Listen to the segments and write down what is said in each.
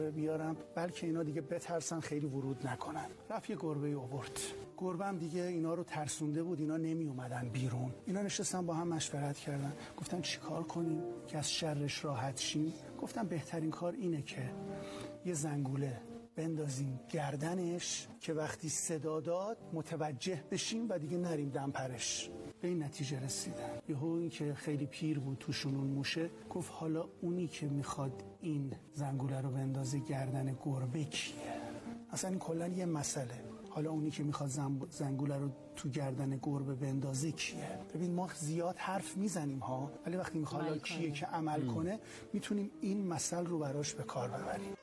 بیارم بلکه اینا دیگه بترسن خیلی ورود نکنن. رفت یه گربه آورد. گربه هم دیگه اینا رو ترسونده بود، اینا نمی اومدن بیرون. اینا نشستن با هم مشورت کردن، گفتن چیکار کنیم که از شرش راحت شیم. گفتن بهترین کار اینه که یه زنگوله بندازیم گردنش که وقتی صدا داد متوجه بشیم و دیگه نریم دمپرش. به این نتیجه رسیدن. یهو این که خیلی پیر بود توشون اون موشه گفت حالا اونی که میخواد این زنگوله رو بندازه گردن گربه کیه؟ اصلا این کلن یه مسئله. حالا اونی که میخواد زنگوله رو تو گردن گربه بندازه کیه؟ ببین ما زیاد حرف میزنیم ها، ولی وقتی میخواد حالا کیه که عمل کنه میتونیم این مسئله رو براش به کار ببریم.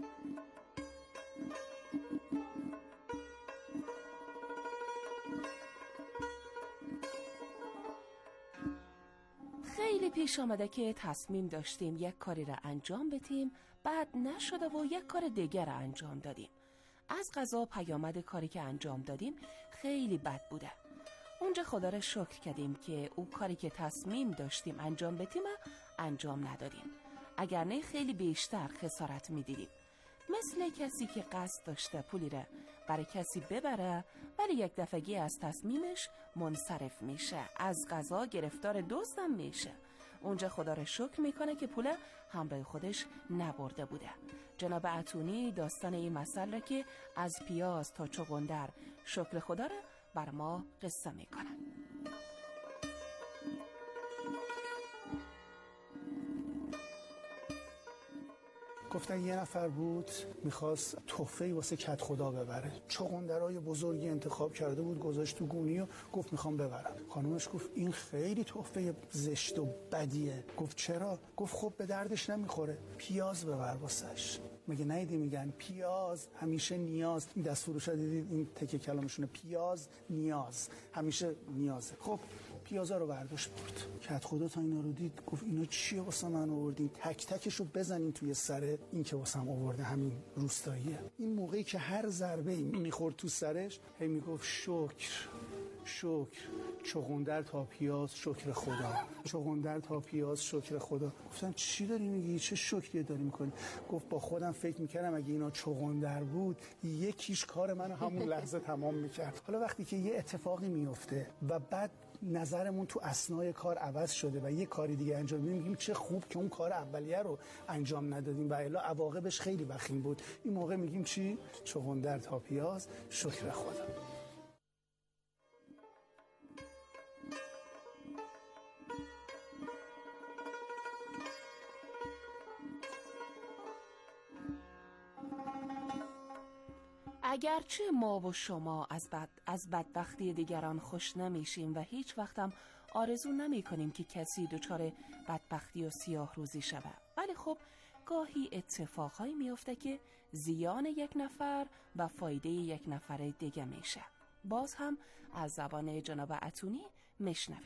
خیلی پیش آمده که تصمیم داشتیم یک کاری را انجام بدیم، بعد نشده و یک کار دیگر را انجام دادیم. از قضا پیامد کاری که انجام دادیم خیلی بد بوده. اونجا خدا را شکر کردیم که او کاری که تصمیم داشتیم انجام بدیم انجام ندادیم، اگر نه خیلی بیشتر خسارت میدیدیم. مثل کسی که قصد داشته پولی را برای کسی ببره ولی یک دفعگی از تصمیمش منصرف میشه، از قضا گرفتار دزدم میشه. اونجا خدا را شکر میکنه که پول همراه خودش نبرده بوده. جناب عطونی داستان این مسئله را که از پیاز تا چغندر شکر خدا را بر ما قصه میکنن. گفتن یه نفر بود میخواست تحفه‌ای واسه کت خدا ببره. چغندرای بزرگی انتخاب کرده بود، گذاشت تو گونی و گفت میخوام ببرم. خانومش گفت این خیلی تحفه زشت و بدیه. گفت چرا؟ گفت خب به دردش نمیخوره، پیاز ببر واسش. مگه نیدی میگن پیاز همیشه نیاز؟ این دستفروشا دیدید این تکه کلامشونه، پیاز نیاز، همیشه نیازه. خب پیازا رو برداشت برد. کت خدا تا اینا رو دید گفت اینا چیه واسه من آوردین؟ تک تکشو بزنین توی سر این که واسم آورده همین روستاییه. این موقعی که هر ضربه میخورد تو سرش هی میگفت شکر شکر، چغندر تا پیاز شکر خدا، چغندر تا پیاز شکر خدا. گفتم چی داری میگی؟ چه شکری داری میکنی؟ گفت با خودم فکر میکردم اگه اینا چغندر بود یکیش کار منو همون لحظه تمام میکرد. حالا وقتی که یه اتفاقی میفته و بعد نظرمون تو اثنای کار عوض شده و یه کاری دیگه انجام میدیم، چه خوب که اون کار اولیه رو انجام ندادیم و الا عواقبش خیلی وخیم بود. این موقع میگیم چی؟ چغندر تا پیاز شکر خدا. اگرچه ما و شما از بدبختی دیگران خوش نمیشیم و هیچ وقتم آرزو نمی کنیم که کسی دچار بدبختی و سیاه روزی شود، ولی خب گاهی اتفاقهایی میفته که زیان یک نفر و فایده یک نفر دیگه میشه. باز هم از زبان جناب عطونی میشنویم.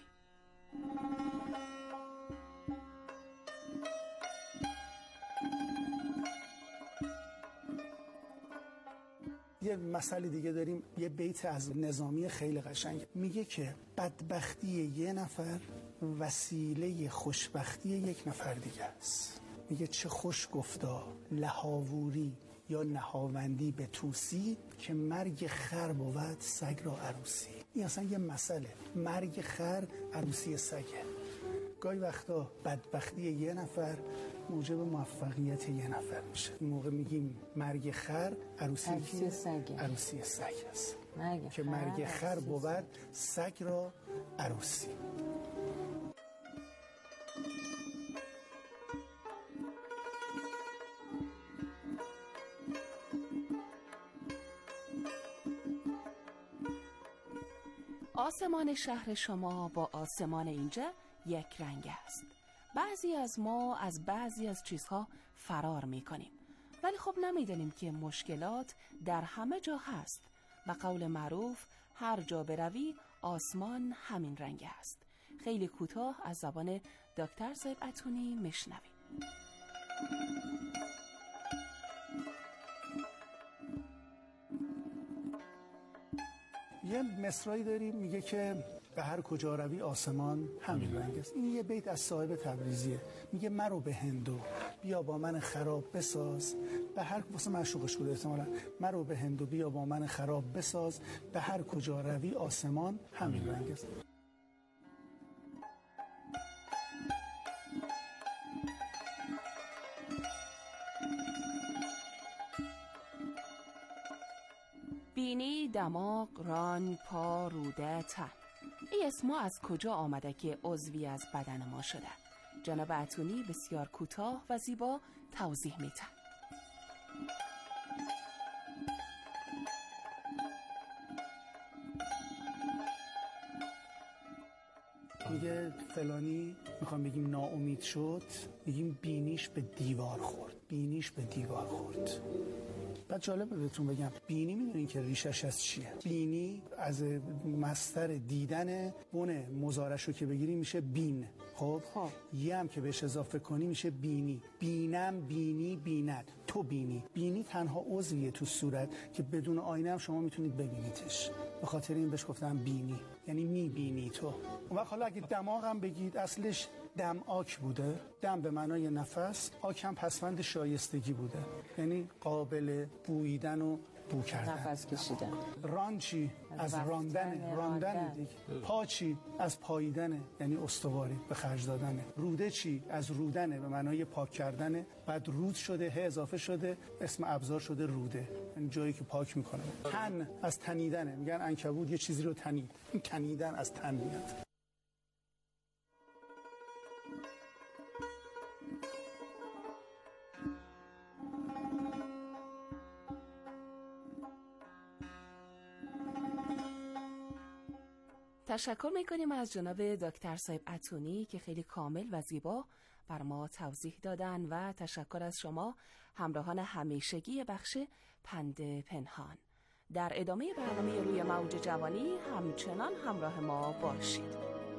یه مسئله دیگه داریم، یه بیت از نظامی خیلی قشنگ میگه که بدبختی یه نفر وسیله خوشبختی یک نفر دیگه است. میگه چه خوش گفتا لهاووری یا نهاوندی به توسی که مرگ خر بود سگ را عروسی. این اصلا یه مسئله، مرگ خر عروسی سگه. گاهی وقتا بدبختی یه نفر موجب موفقیت یه نفر میشه. این موقع میگیم مرگ خر عروسی سگ، عروسی سگ است که مرگ خر بود سگ را عروسی. آسمان شهر شما با آسمان اینجا یک رنگ است. بعضی از ما از بعضی از چیزها فرار میکنیم، ولی خب نمیدونیم که مشکلات در همه جا هست و قول معروف هر جا بروی آسمان همین رنگ است. خیلی کوتاه از زبان دکتر صاحب عطونی میشنویم. یه مصرعی داریم میگه که به هر کجا روی آسمان همین رنگ است. این یه بیت از صاحب تبریزیه. میگه مرو به هندو بیا با من خراب بساز، به هر واسه معشوقش بوده احتمالاً، مرو به هندو بیا با من خراب بساز، به هر کجا روی آسمان همین رنگ است. بینی، دماغ، ران، پا، روده، تن. این اسما از کجا آمده که عضوی از بدن ما شده؟ جناب عطونی بسیار کوتاه و زیبا توضیح میدن. میگه فلانی، میخوام بگیم ناامید شد، میگیم بینیش به دیوار خورد. بینیش به دیوار خورد. بعد جالبه بهتون بگم، بینی میدونین که ریشش از چیه؟ بینی از مصدر دیدن، بن مضارعشو که بگیری میشه بین. خب یه هم که بهش اضافه کنی میشه بینی. بینم، بینی، بیند. تو بینی. بینی تنها عضویه تو صورت که بدون آینه هم شما میتونید ببینیدش. به خاطر این بهش گفتم بینی، یعنی میبینی تو. اون وقت حالا اگه دماغ هم بگید، اصلش دمآک بوده. دم به معنای نفس، آک هم پسوند شایستگی بوده، یعنی قابل بوییدن و بو کردن. نفس کشیدن. ران چی؟ از راندن دیگه. پا چی؟ از پاییدنه، یعنی استواری به خرج دادنه. روده چی؟ از رودنه، به معنای پاک کردنه. بعد رود شده، ه اضافه شده، اسم ابزار شده روده، یعنی جایی که پاک میکنه. تن از تنیدنه، میگن عنکبوت یه چیزی رو تنید. این تنیدن از تن میاد. تشکر میکنیم از جناب دکتر صاحب عطونی که خیلی کامل و زیبا بر ما توضیح دادن و تشکر از شما همراهان همیشگی بخش پند پنهان. در ادامه برنامه روی موج جوانی همچنان همراه ما باشید.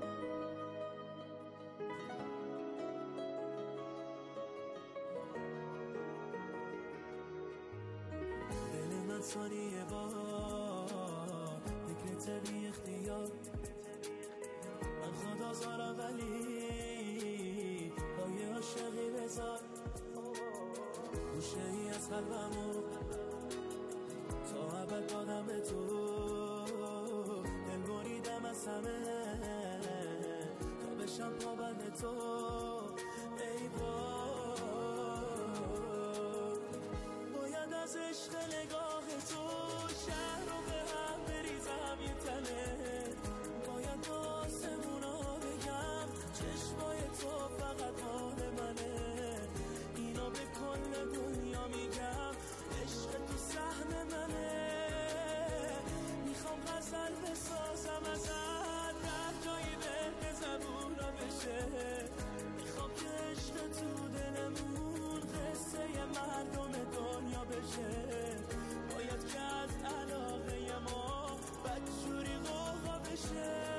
دل من ثانیه بار فکرت بی اختیار، من خدا زارم ولی پای عاشقی بذار، گوشه ای از قلبمو تا ابد دادم به تو، دل بریدم از همه تا بشم پابند تو. ای باید از عشق نگاه تو شهر رو به هم بریزم یه تنه، باید با آسمونا بگم چشمای تو فقط مال منه، اینو به کل دنیا میگم عشق تو سهم منه، میخوام غزل بسازم ازت در جایی به زبونا بشه، میخوام که عشق تو دلمون قصه مردم دنیا بشه، باید که از علاقه ما بدجوری غوغا بشه.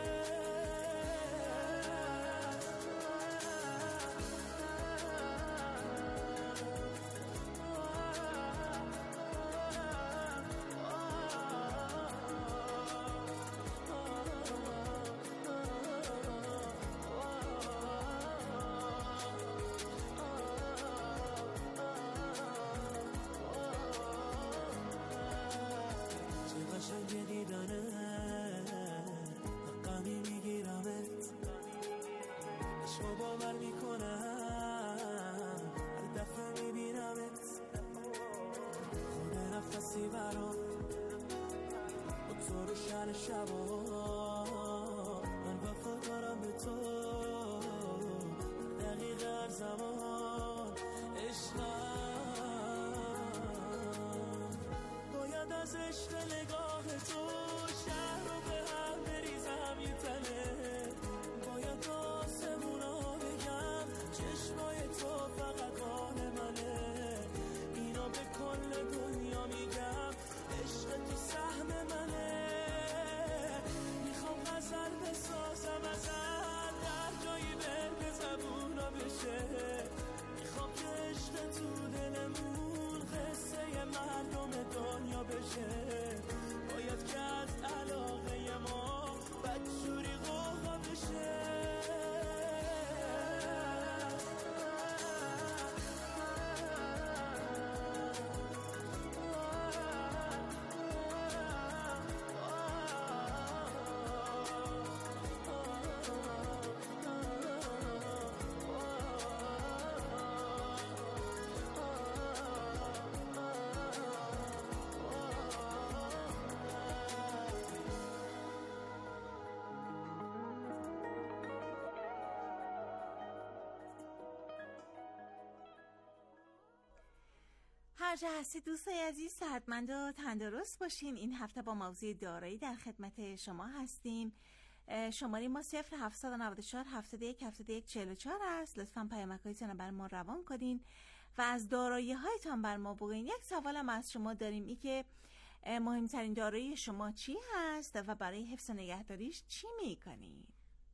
قشنگ دیدنه حقمی میگیرمت، عشقا باور میکنم هر دفعه میبینمت، خود نفسی برام با تو رو شهر شبا، من وفا دارم به تو دقیقه هر زمان، عشقم باید از عشق نگاه تو شهر رو به هم بریزم یه تنه، باید آسمونا بگم چشمای تو فقط مال منه، اینو به کل دنیا میگم عشق تو سهم منه، میخوام غزل بسازم ازت در جایی به زبونا بشه، میخوام که عشق تو دلمون قصه مردم دنیا بشه، باید که از علاقه ما بدجوری غوغا بشه. هر جا هستید دوستای عزیز، صحتمند و تندرست باشین. این هفته با موضوع دارایی در خدمت شما هستیم. شماره ما 0794 71 71 44 است. لطفاً پیامک‌هایتون رو بر ما روان کنین و از دارایی هایتان بر ما بگین. یک سوالم از شما داریم، این که مهمترین دارایی شما چی هست و برای حفظ و نگهداریش چی میکنید؟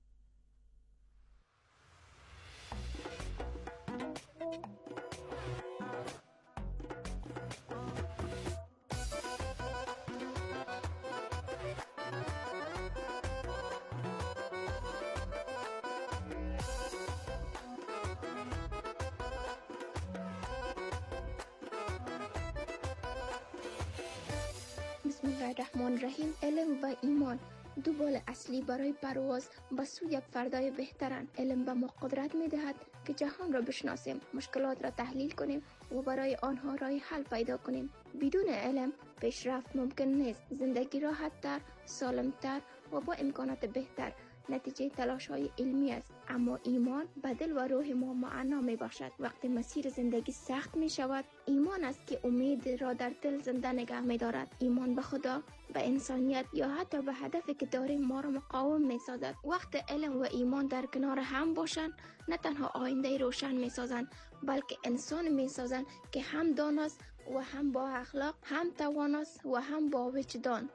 بسم الله الرحمن الرحیم. علم و ایمان دو بال اصلی برای پرواز به سوی فردای بهترند. علم به ما قدرت می دهد که جهان را بشناسیم، مشکلات را تحلیل کنیم و برای آنها راه حل پیدا کنیم. بدون علم پیشرفت ممکن نیست. زندگی راحت تر، سالم تر و با امکانات بهتر نتیجه تلاش های علمی است. اما ایمان به دل و روح ما معنا می باشد. وقتی مسیر زندگی سخت می شود، ایمان است که امید را در دل زنده نگه می دارد. ایمان به خدا، به انسانیت یا حتی به هدفی که داریم ما را مقاوم می سازد. وقت علم و ایمان در کنار هم باشند، نه تنها آینده روشن می سازند، بلکه انسان می سازند که هم داناست و هم با اخلاق، هم تواناست و هم با وجدان.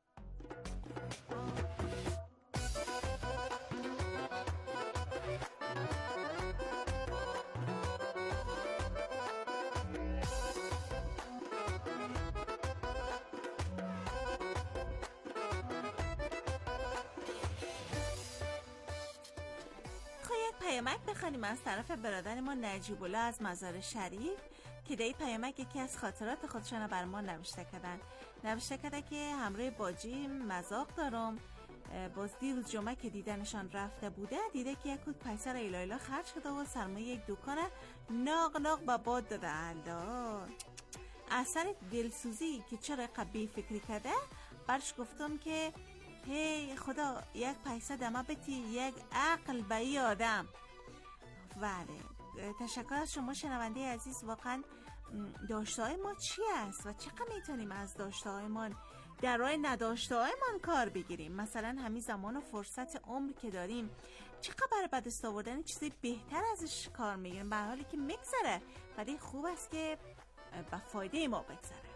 پیامک بخوانیم از طرف برادر ما نجیب الله از مزار شریف که در پیامک یکی از خاطرات خودشان بر ما نوشته کردن که همراه باجی مذاق دارم. باز دیروز جمعه که دیدنشان رفته بوده، دیده که یک کود پیسه را ایلا خرج شده و سرمایه یک دکان ناق به باد داده. الله، اثر دلسوزی که چرا قبی فکری کرده، برش گفتم که هی خدا یک پیسه دمه بتی یک عقل به ای آدم. بله، تشکر از شما شنونده عزیز. واقعا داشته‌های ما چی است و چقدر میتونیم از داشته‌هایمان در راه نداشته‌هایمان کار بگیریم؟ مثلا همین زمان و فرصت عمر که داریم چقدر به دست آوردن چیزی بهتر ازش کار میگیریم، به حالی که میگذره، ولی خوب است که به فایده ما بگذره.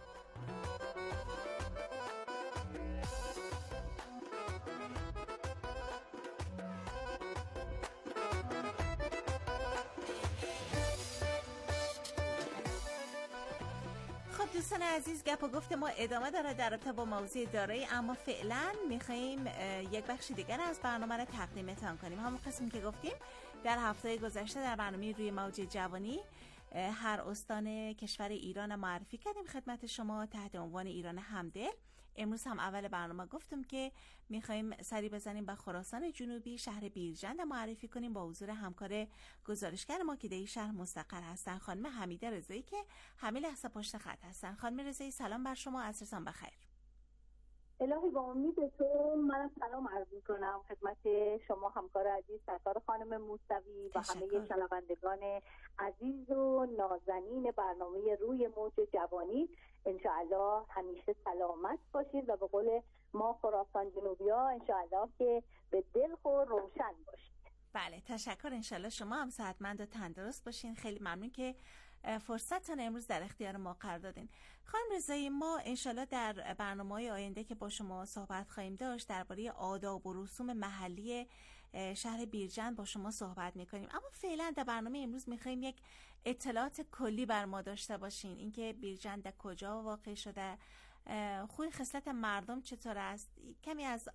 دوستان عزیز، گپ و گفت ما ادامه داره در رابطه با موضوع دارایی، اما فعلا میخواییم یک بخش دیگر از برنامه رو تقدیمتان کنیم. همون قسمی که گفتیم در هفته گذشته در برنامه روی موج جوانی هر استان کشور ایران معرفی کردیم خدمت شما تحت عنوان ایران همدل. امروز هم اول برنامه گفتم که میخواییم سری بزنیم به خراسان جنوبی، شهر بیرجند معرفی کنیم با حضور همکار گزارشگر ما که در این شهر مستقر هستن، خانم حمیده رضایی که همین لحظه پشت خط هستن. خانم رضایی سلام بر شما، عصرتان بخیر. الهی با امید تو منم سلام عرض میکنم خدمت شما همکار عزیز سرکار خانم موسوی و همه شنوندگان عزیز و نازنین برنامه روی موج جوانی. انشاءالله همیشه سلامت باشید و به قول ما خراسان جنوبی ها انشاءالله که به دل خور روشن باشید. بله تشکر، انشاءالله شما هم صحتمند و تندرست باشین. خیلی ممنون که فرصتتون امروز در اختیار ما قرار دادین. خانم رضایی، ما انشالله در برنامه‌های آینده که با شما صحبت خواهیم داشت درباره آداب و رسوم محلی شهر بیرجند با شما صحبت میکنیم، اما فعلا در برنامه امروز میخوایم یک اطلاعات کلی بر ما داشته باشین، اینکه بیرجند کجا واقع شده، خوی خصلت مردم چطور است، کمی از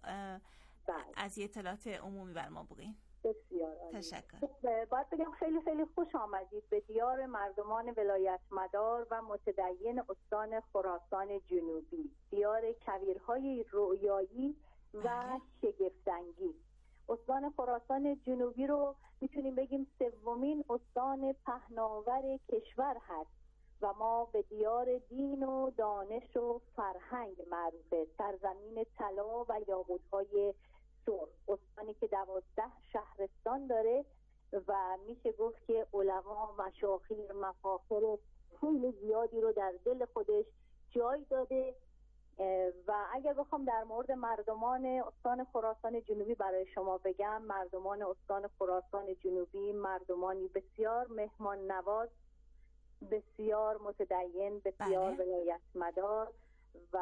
اطلاعات عمومی بر ما بگین. بسیار عالی. تشکر. باید بگم خیلی خیلی خوش آمدید به دیار مردمان ولایت مدار و متدین استان خراسان جنوبی، دیار کویرهای رویایی و شگفت‌انگیز. استان خراسان جنوبی رو میتونیم بگیم سومین استان پهناور کشور هست و ما به دیار دین و دانش و فرهنگ معروفه، سرزمین طلا و یاقوت‌های سرخ. استانی که 12 شهرستان داره و میشه گفت که علما، مشاخیر، مفاخر خیلی زیادی رو در دل خودش جای داده. و اگر بخوام در مورد مردمان استان خراسان جنوبی برای شما بگم، مردمان استان خراسان جنوبی مردمانی بسیار مهمان نواز، بسیار متدین، بسیار ولایت مدار و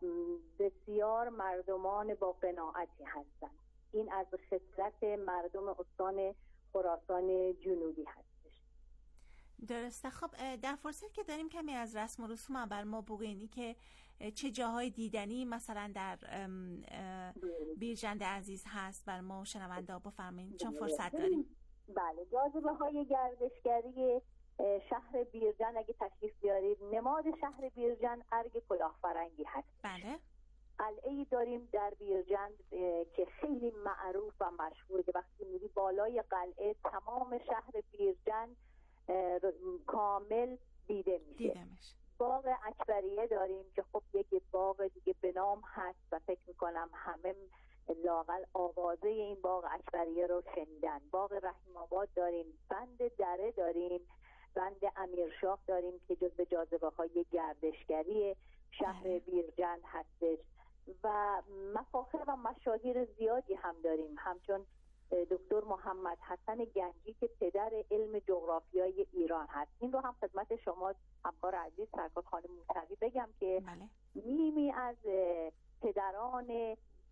بسیار مردمان با قناعتی هستند. این از خصلت مردم استان خراسان جنوبی هستش. درسته. خب در فرصت که داریم کمی از رسم و رسوم بر ما بگوینی که چه جاهای دیدنی مثلا در بیرجند عزیز هست بر ما شنونده ها بفرمایید چون فرصت داریم. بله، جاذبه های گردشگری شهر بیرجند اگه تشریف بیارید، نماد شهر بیرجند ارگ کلاهفرنگی هست. بله. قلعه‌ای داریم در بیرجند که خیلی معروف و مشهوره که وقتی میری بالای قلعه تمام شهر بیرجند کامل دیده میشه. باغ اکبریه داریم که خب یک باغ دیگه به نام هست و فکر میکنم همه لااقل آوازه این باغ اکبریه رو شنیدن. باغ رحیم آباد داریم، بند دره داریم، بند امیرشاه داریم که جزو جاذبه های گردشگری شهر بیرجند هستش و مفاخر و مشاهیر زیادی هم داریم، همچون دکتر محمد حسن گنجی که پدر علم جغرافیای ایران هست. این رو هم خدمت شما همکار عزیز سرکار خانم موسوی بگم که نیمی از پدران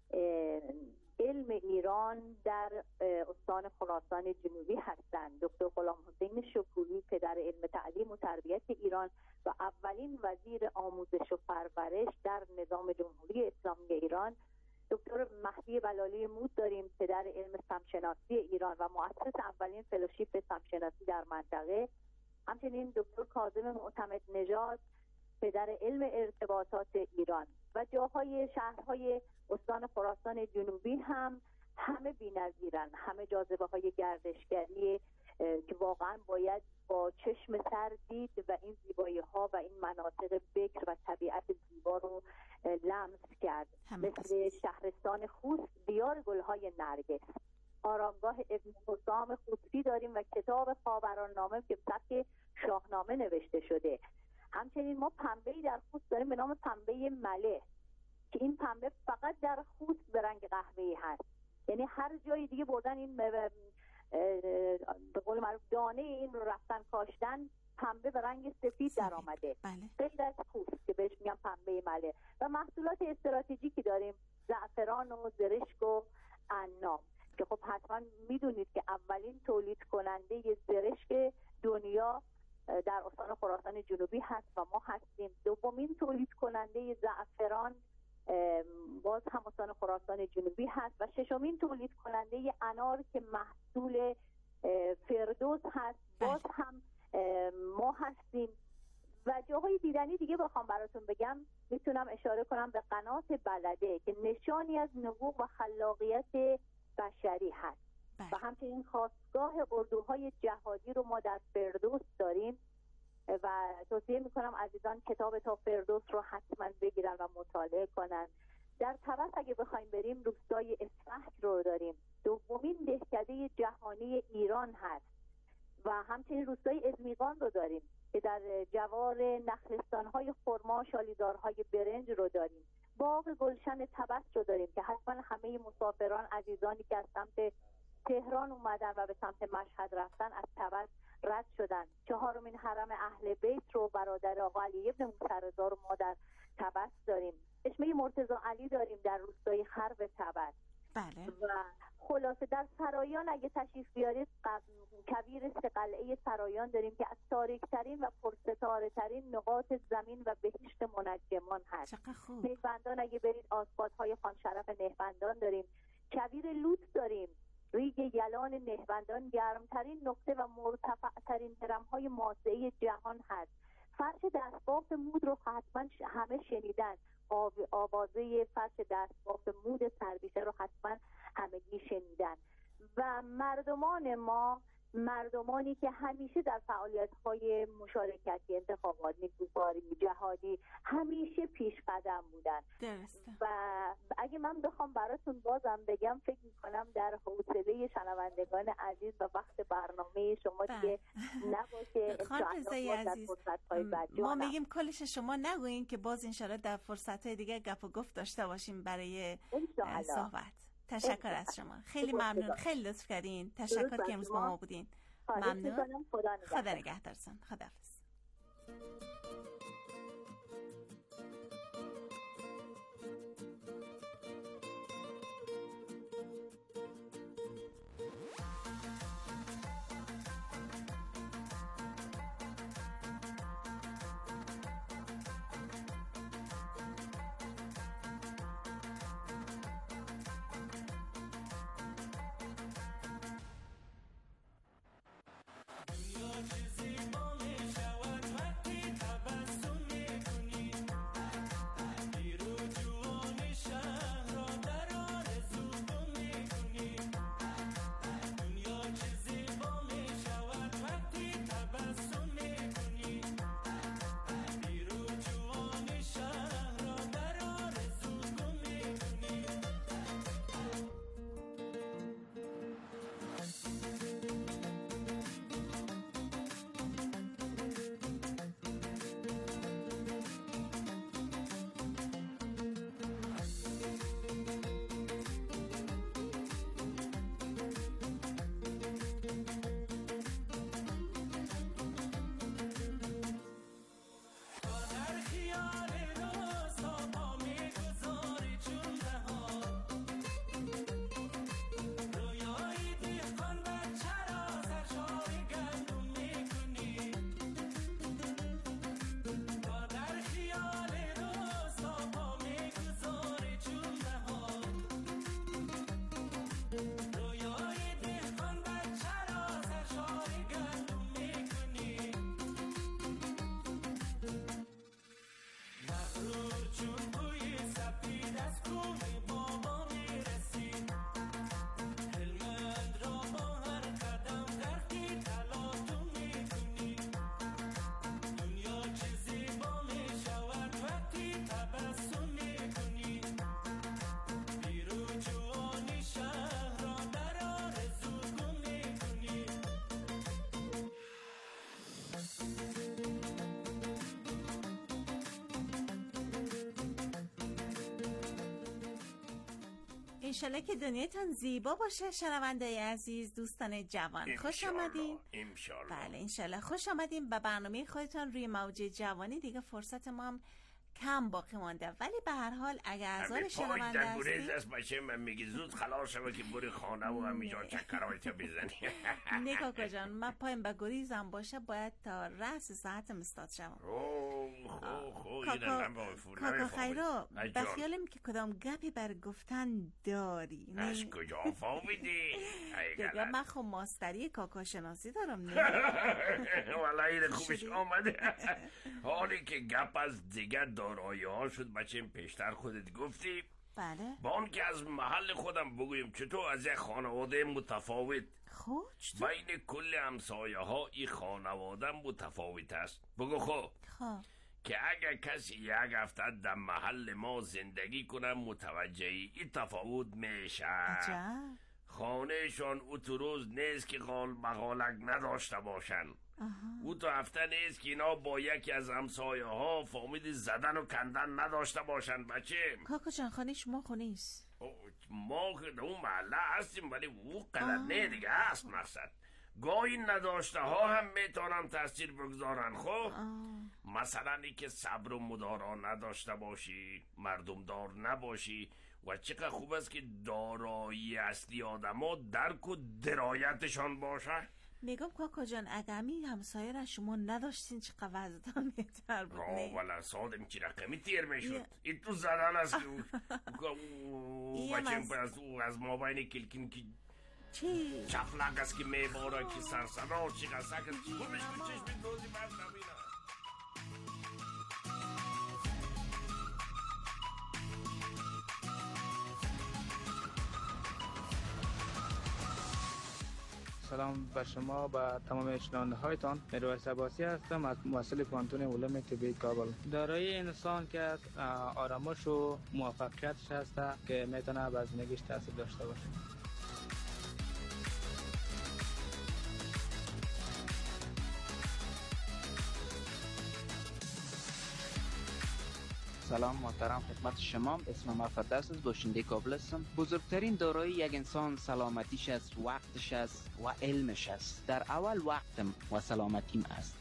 علم ایران در استان خراسان جنوبی هستند. دکتر غلام حسین شکوری پدر علم تعلیم و تربیت ایران و اولین وزیر آموزش و پرورش در نظام جمهوری اسلامی ایران. دکتر مهدی بلالی مود داریم پدر علم سمشناسی ایران و مؤسس اولین فلوشیپ سمشناسی در منطقه. همچنین دکتر کاظم معتمد نژاد پدر علم ارتباطات ایران و جاهای شهرهای استان خراسان جنوبی هم همه بی‌نظیرن، همه جاذبه های گردشگری که واقعا باید با چشم سر دید و این زیبایی ها و این مناطق بکر و طبیعت زیبا رو لمس کرد. مثل شهرستان خوست دیار گلهای نرگس، آرامگاه ابن حسام خوستی داریم و کتاب خاوران نامه که سبک شاهنامه نوشته شده. همچنین ما پنبه‌ای در خوست داریم به نام پنبه مله که این پنبه فقط در خوست به رنگ قهوه‌ای هست، یعنی هر جای دیگه بردن این به قول معروف دانه این رو رفتن کاشتن، پنبه به رنگ سفید در آمده. غیر از خوست که بهش میگن پنبه مله. و محصولات استراتژیکی داریم، زعفران و زرشک و عناب که خب حتما میدونید که اولین تولید کننده زرشک دنیا در استان خراسان جنوبی هست و ما هستیم. دومین تولید کننده زعفران باز هم استان خراسان جنوبی هست و ششمین تولید کننده انار که محصول فردوس هست باز هم ما هستیم. و جاهای دیدنی دیگه بخوام براتون بگم میتونم اشاره کنم به قنات بلده که نشانی از نبوغ و خلاقیت بشری هست و همچنین خاستگاه اردوهای جهادی رو ما در فردوس داریم و توصیه میکنم عزیزان کتاب تا فردوس رو حتما بگیرن و مطالعه کنن. در طبس اگه بخوایم بریم روستای اصفهان رو داریم، دومین دهکده جهانی ایران هست و همچنین روستای ازمیغان رو داریم که در جوار نخلستان‌های خرما شالیدارهای برنج رو داریم. باغ گلشن طبس رو داریم که حتما همه مسافران عزیزانی که از سمت تهران اومدن و به سمت مشهد رفتن از طبس رد شدن. چهارمین حرم اهل بیت رو برادر آقا علی ابن موسی رضا رو ما در طبس داریم. چشمه مرتضی علی داریم در روستای خرب طبس. بله. و خلاصه در سرایان اگه تشریف بیارید کویر قلعه سرایان داریم که از تاریک‌ترین و پرستاره‌ترین نقاط زمین و بهشت منجمان هست. نهبندان اگه برید آسپادهای خان شرف نهبندان داریم. کویر لوط داریم. ریگ یلان نهبندان گرمترین نقطه و مرتفعترین هرم‌های ماسه‌ای جهان هست. فرش دستباف مود رو حتما همه شنیدن. آوازه فرش دستباف مود سربیشه رو حتما همگی شنیدن. و مردمان ما مردمانی که همیشه در فعالیت‌های مشارکتی، انتخابات، نیکوکاری، جهادی همیشه پیش قدم بودن. درسته. و اگه من بخوام براتون بازم بگم، فکر می‌کنم در حوصله شنوندگان عزیز و وقت برنامه شما دیگه نباشه. خانم رضایی عزیز، ما میگیم کلش شما نگوین که باز انشالله در فرصت‌های دیگه گپ و گفت داشته باشیم برای صحبت. تشکر از شما، خیلی ممنون، خیلی لطف کردین. تشکر که امروز با ما بودین. ممنون. خدا نگهدارتون. خداحافظ. انشالله که دنیایتان زیبا باشه شنونده عزیز، دوستان جوان. خوش آمدین. بله انشالله خوش آمدین به برنامه خودتان روی موج جوانی. دیگه فرصت ما هم کم باقی مانده، ولی به هر حال اگر اعضای شنونده هستید باشه من میگی زود خلاص شو که بری خانه و همینجا چکرایت بزنی. نگاه کجان من پایم به گریزم باشه باید تا رأس ساعت مستاد شوم. کاکا خیرو به خیالم که کدام گپی بر گفتن داری. از کجا فهمیدی؟ دیگه من خب ماستری کاکا شناسی دارم. والله خوبش آمده. حالی که گپ از دیگه دارایی ها شد بچه پیشتر خودت گفتی. بله. با اون که از محل خودم بگویم چطور از یک خانواده متفاوت بین کل همسایه ها این خانواده متفاوت است. بگو خب که اگر کسی یک هفته در محل ما زندگی کنه متوجه این تفاوت میشه. خانهشان او تو روز نیست که قال بغالک نداشته باشن. او تو هفته نیست که اینا با یکی از همسایه ها فامید زدن و کندن نداشته باشن. بچه کاکا جان خانه شما خونه است؟ ما که اون محله هستیم ولی او قدر نه دیگه هست. مقصد گاهی نداشته ها هم میتونن تاثیر بگذارن. خب مثلا ای که صبر و مدارا نداشته باشی، مردم دار نباشی و چقدر خوب است که دارایی اصلی آدم ها درک و درایتشان باشه. میگم کاکا جان اگر می همسایه را شما نداشتین چه قوضتان بهتر بود. والا سادم چی رقمی تیر میشد. این تو زدن است که از ما بین کلکین که چی؟ چفلق است که میباره که سرسنا چقدر سکت گمش به چشم دوزی من نبینم. سلام به شما و تمام شنونده هایتان. میرویس عباسی هستم از مسئول پانتون علوم طبی کابل. دارای انسان که آرامش و موفقیتش هست که میتونه بر زندگیش تاثیر داشته باشه. سلام محترم خدمت شما. اسم من فردوس است، باشنده کابل هستم. بزرگترین دارایی یک انسان سلامتیش است، وقتش است و علمش است. در اول وقتم و سلامتیم است.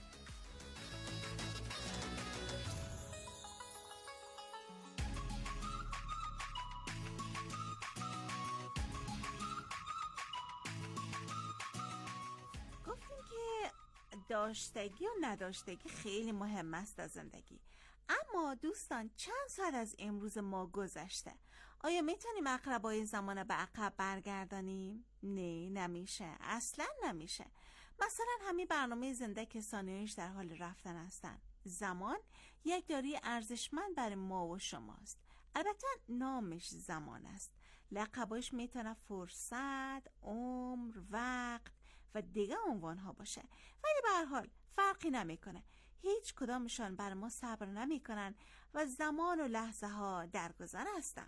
گفتیم که داشتگی و نداشتگی خیلی مهم است در زندگی. اما دوستان چند سال از امروز ما گذشته. آیا میتونیم اقربای زمان به عقب برگردانیم؟ نه، نمیشه. اصلا نمیشه. مثلا همین برنامه زنده که ثانیه‌اش در حال رفتن هستن. زمان یک دارایی ارزشمند برای ما و شماست. البته نامش زمان است. لقباش میتونه فرصت، عمر، وقت و دیگه عنوانها باشه. ولی به هر حال فرقی نمیکنه. هیچ کدامشان بر ما صبر نمی کنن و زمان و لحظه ها درگذر هستن.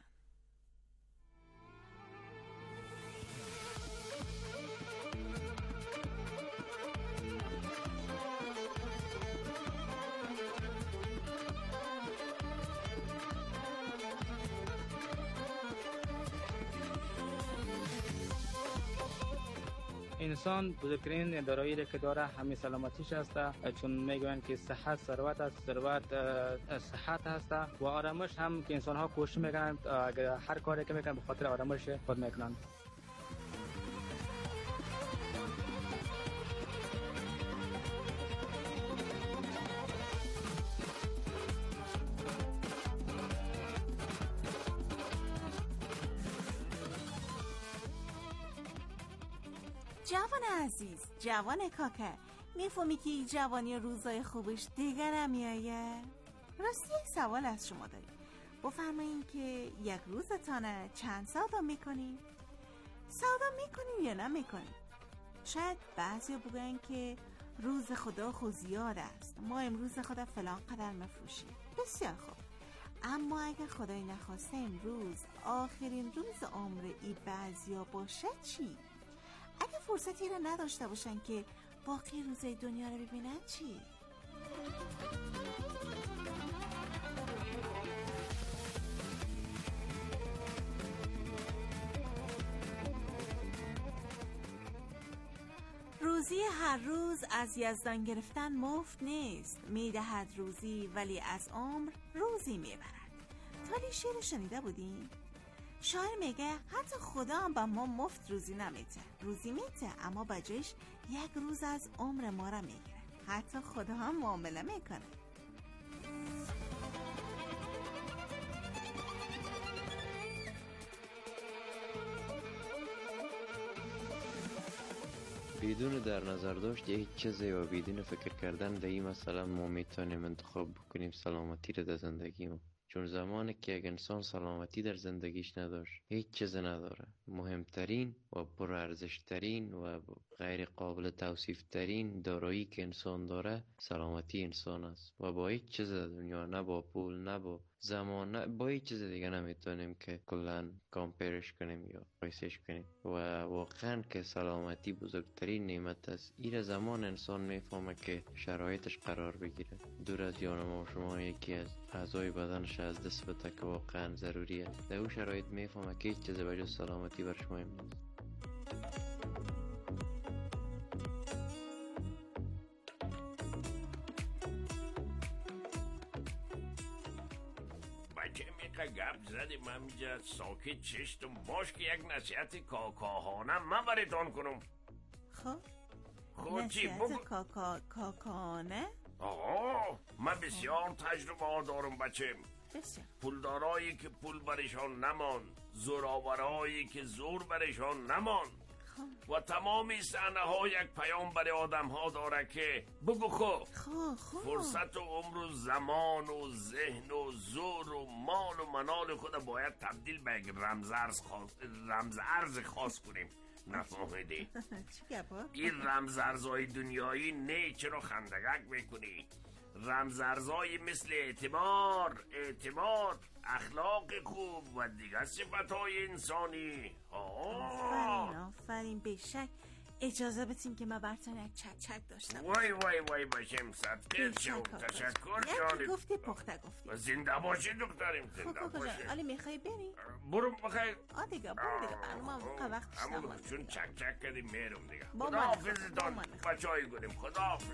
انسان بزرگترین دارایی که داره همین سلامتیش است، چون میگویند که صحت ثروت است، ثروت صحت است و آرامش هم که انسان ها کوشش میکنند هر کاری که میکنند به خاطر آرامش خود میکنند. جوان عزیز، جوان کاکه، میفهمی که این جوانی روزای خوبش دیگه نمیایه؟ راستی یک سوال از شما داریم. بفرمایین که یک روزتانه چند سودا میکنین؟ سودا میکنین یا نمیکنین؟ شاید بعضی بگوین که روز خدا خود زیاد است، ما امروز خدا فلان قدر مفروشیم. بسیار خوب. اما اگر خدای نخواسته امروز آخرین روز عمر ای بعضیا باشه چی؟ اگه فرصتی رو نداشته باشن که باقی روزای دنیا رو ببینن چی؟ روزی هر روز از یزدان گرفتن مفت نیست. میدهد روزی ولی از عمر روزی میبرد. تالی شعر شنیده بودین؟ شاعر میگه حتی خدا هم با ما مفت روزی نمیده. روزی میده اما بجایش یک روز از عمر ما را میگیره. حتی خدا هم معامله میکنه. بدون در نظر داشت یک چیزی و بدون فکر کردن در این مثلا ما میتونیم انتخاب بکنیم سلامتی رو در زندگی ما. چون زمانی که یک انسان سلامتی در زندگیش نداشت هیچ چیز نداره. مهمترین و پرارزشترین و غیر قابل توصیف ترین دارایی که انسان داره سلامتی انسان است و با هیچ چیز در دنیا، نه با پول، نه با زمان، نه با هیچ چیز دیگه نمیتونیم که کلن کامپیرش کنیم یا قیاسش کنیم. و واقعا که سلامتی بزرگترین نعمت است. این زمان انسان میفهمه که شرایطش قرار بگیره، دور از جان ما شما یکی از اعضای بدنش از دست بده که واقعا ضروریه. در اون شرایط میفهمه که هیچ چیز به جز سلامتی برش مهم نیست. گپ زدیم همینجا ساکت چشتم باش که یک نصیحت کاکاهانه من براتون کنم. خب چی بگو؟ کاکاهانه؟ آها من بسیار تجربه دارم بچم. پولدارایی که پول برشان نمان، زورآورایی که زور برشان نمان، و تمامی صحنه ها یک پیام برای آدم ها داره که بگو خب فرصت و عمر و زمان و ذهن و زور و مال و منال خود باید تبدیل به یک رمز ارز خاص کنیم. نفهمیدی؟ این رمز ارزهای دنیایی نه چرا خندگک میکنی؟ رمز ارزهای مثل اعتماد، اخلاق خوب و دیگر صفتهای انسانی. آفرین بیشک. اجازه بدین که من براتون یک چک داشتم. وای باشیم صدقه شو. تشکر جانب. یکی گفتی پخته گفتی. زنده باشی دکتریم، زنده باشی. علی میخوای بری؟ برو بخیر. دیگه برنامه وقتش نمونده. چون چک کردیم میرم دیگه. خداحافظتان بچه‌ای گفتیم. خداحافظ.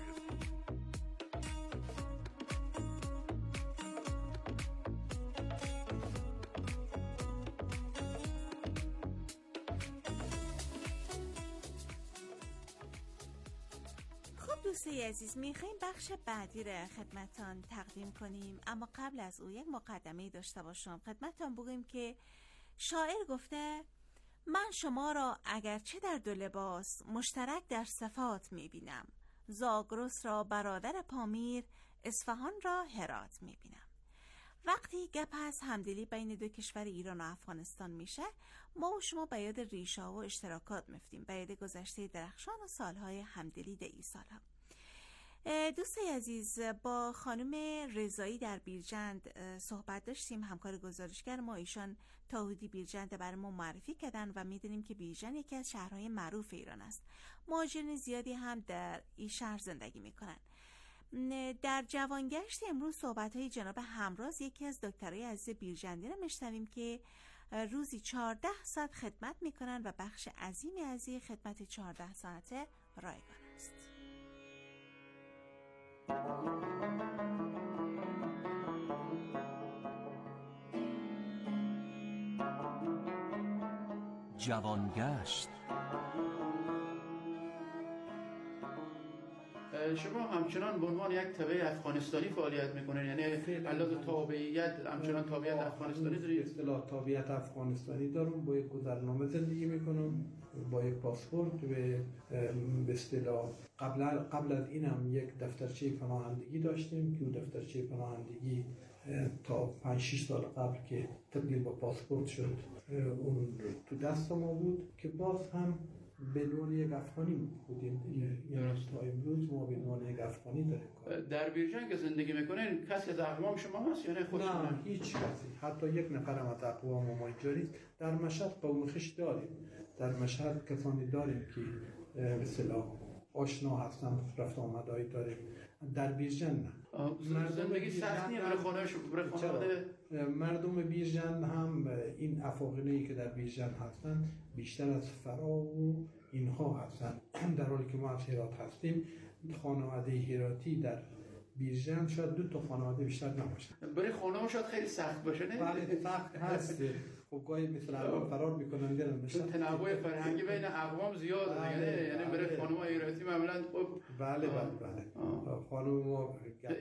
دوستای عزیز، میخوایم بخش بعدی را خدمتان تقدیم کنیم، اما قبل از او یک مقدمه داشته باشم. خدمتان بگویم که شاعر گفته من شما را اگرچه در دو لباس مشترک در صفات میبینم، زاگرس را برادر پامیر، اصفهان را هرات میبینم. وقتی گپ از همدلی بین دو کشور ایران و افغانستان میشه، ما و شما به یاد ریشه و اشتراکات میفتیم، به یاد گذشته درخشان و سالهای همدلی در این سالها. دوستای عزیز، با خانم رضایی در بیرجند صحبت داشتیم، همکار گزارشگر ما. ایشان توحیدی بیرجند برای ما معرفی کردن و میدونیم که بیرجند یکی از شهرهای معروف ایران است. مهاجرین زیادی هم در این شهر زندگی میکنن. در جوانگشت امروز صحبت‌های جناب همراز، یکی از دکترای عزیز بیرجندی را میشنویم که روزی 14 ساعت خدمت میکنن و بخش عظیمی از این خدمت 14 ساعته رایگان است. جوانگشت. شما همچنان به عنوان یک تبع افغانستانی فعالیت میکنین، یعنی علاوه تابعیت همچنان تابعیت افغانستانی دارید؟ اصطلاح تابعیت افغانستانی دارم، با یک گذرنامه زندگی میکنم، با یک پاسپورت و به اصطلاح قبل از اینم یک دفترچه پناهندگی داشتیم که اون دفترچه پناهندگی تا 5-6 سال قبل که تبدیل به پاسپورت شد اون تو دست ما بود که باز هم به عنوان یک افغانی بودیم. یعنی تا امروز ما به عنوان یک افغانی داریم. در بیرجند که زندگی میکنین کسی از اقوام شما هست یا نه خودتون؟ نه، هیچ کسی، حتی یک نفرم از اقوام ما اینجا نیست. در مشهد قوم خویش داریم، در مشهد کسانی داریم که به اصطلاح آشنا هستن، رفت آمدایی داریم. در بیرجند نه. زندگی سختی برای خانواده مردم بیرجند هم این افاقینه‌ای که در بیرجند هستن بیشتر از فرا و اینها هستن، در حالی که ما از هرات هستیم. خانواده هراتی در بیرجند شاید 2 خانواده بیشتر نباشه. برای خانم شاید خیلی سخت باشه نه؟ بله سخت هست. خب گاهی مثل اقوام فرار میکنن میرن میشن. تنوع فرهنگی بین اقوام زیاده، یعنی برای خانم‌های هراتی معمولا خب بله خانم ما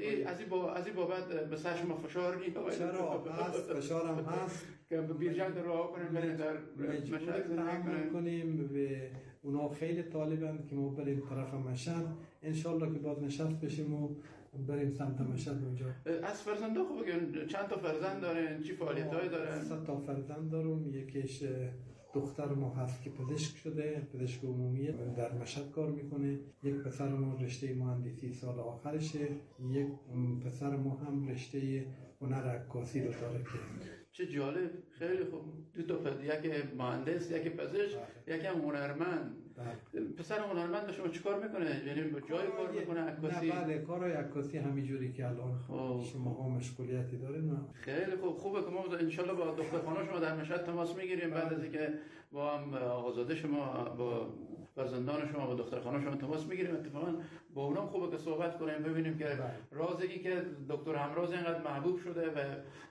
از این بابت به سر شما فشار نیست؟ چرا هست، فشارم هست که بیرجند راه کنیم بریم در مشهد زندگی کنیم و اونا خیلی طالبند که ما بریم طرف مشهد، انشالله که باز نشست بشیم و بریم سمت مشهد اونجا. از فرزنده خوب بگن چند تا فرزند دارن، چی فعالیت‌های دارن؟ 100 تا فرزند دارم. یکیش دختر ما هست که پزشک شده، پزشک عمومی در مشهد کار میکنه. یک پسر ما رشته مهندسی سال آخرشه. یک پسر ما هم رشته هنر عکاسی رو داره. چه جالب، خیلی خوب. 2 تا یک مهندس، یک پزشک، یک هم هنرمند. پسر هنرمند شما چیکار میکنه؟ یعنی با جای کار میکنه عکاسی؟ نه بله، کارهای عکاسی همینجوری که الان شما ها مشغولیتی دارین. خیلی خوبه که ما ان شاء الله با دختر خانه شما در مشهد تماس میگیریم بعد از اینکه با هم آقازاده شما با فرزندان شما با دختر خانه شما تماس میگیریم. اتفاقا با اونم خوبه که صحبت کنیم ببینیم که رازی که دکتر همراز اینقدر محبوب شده و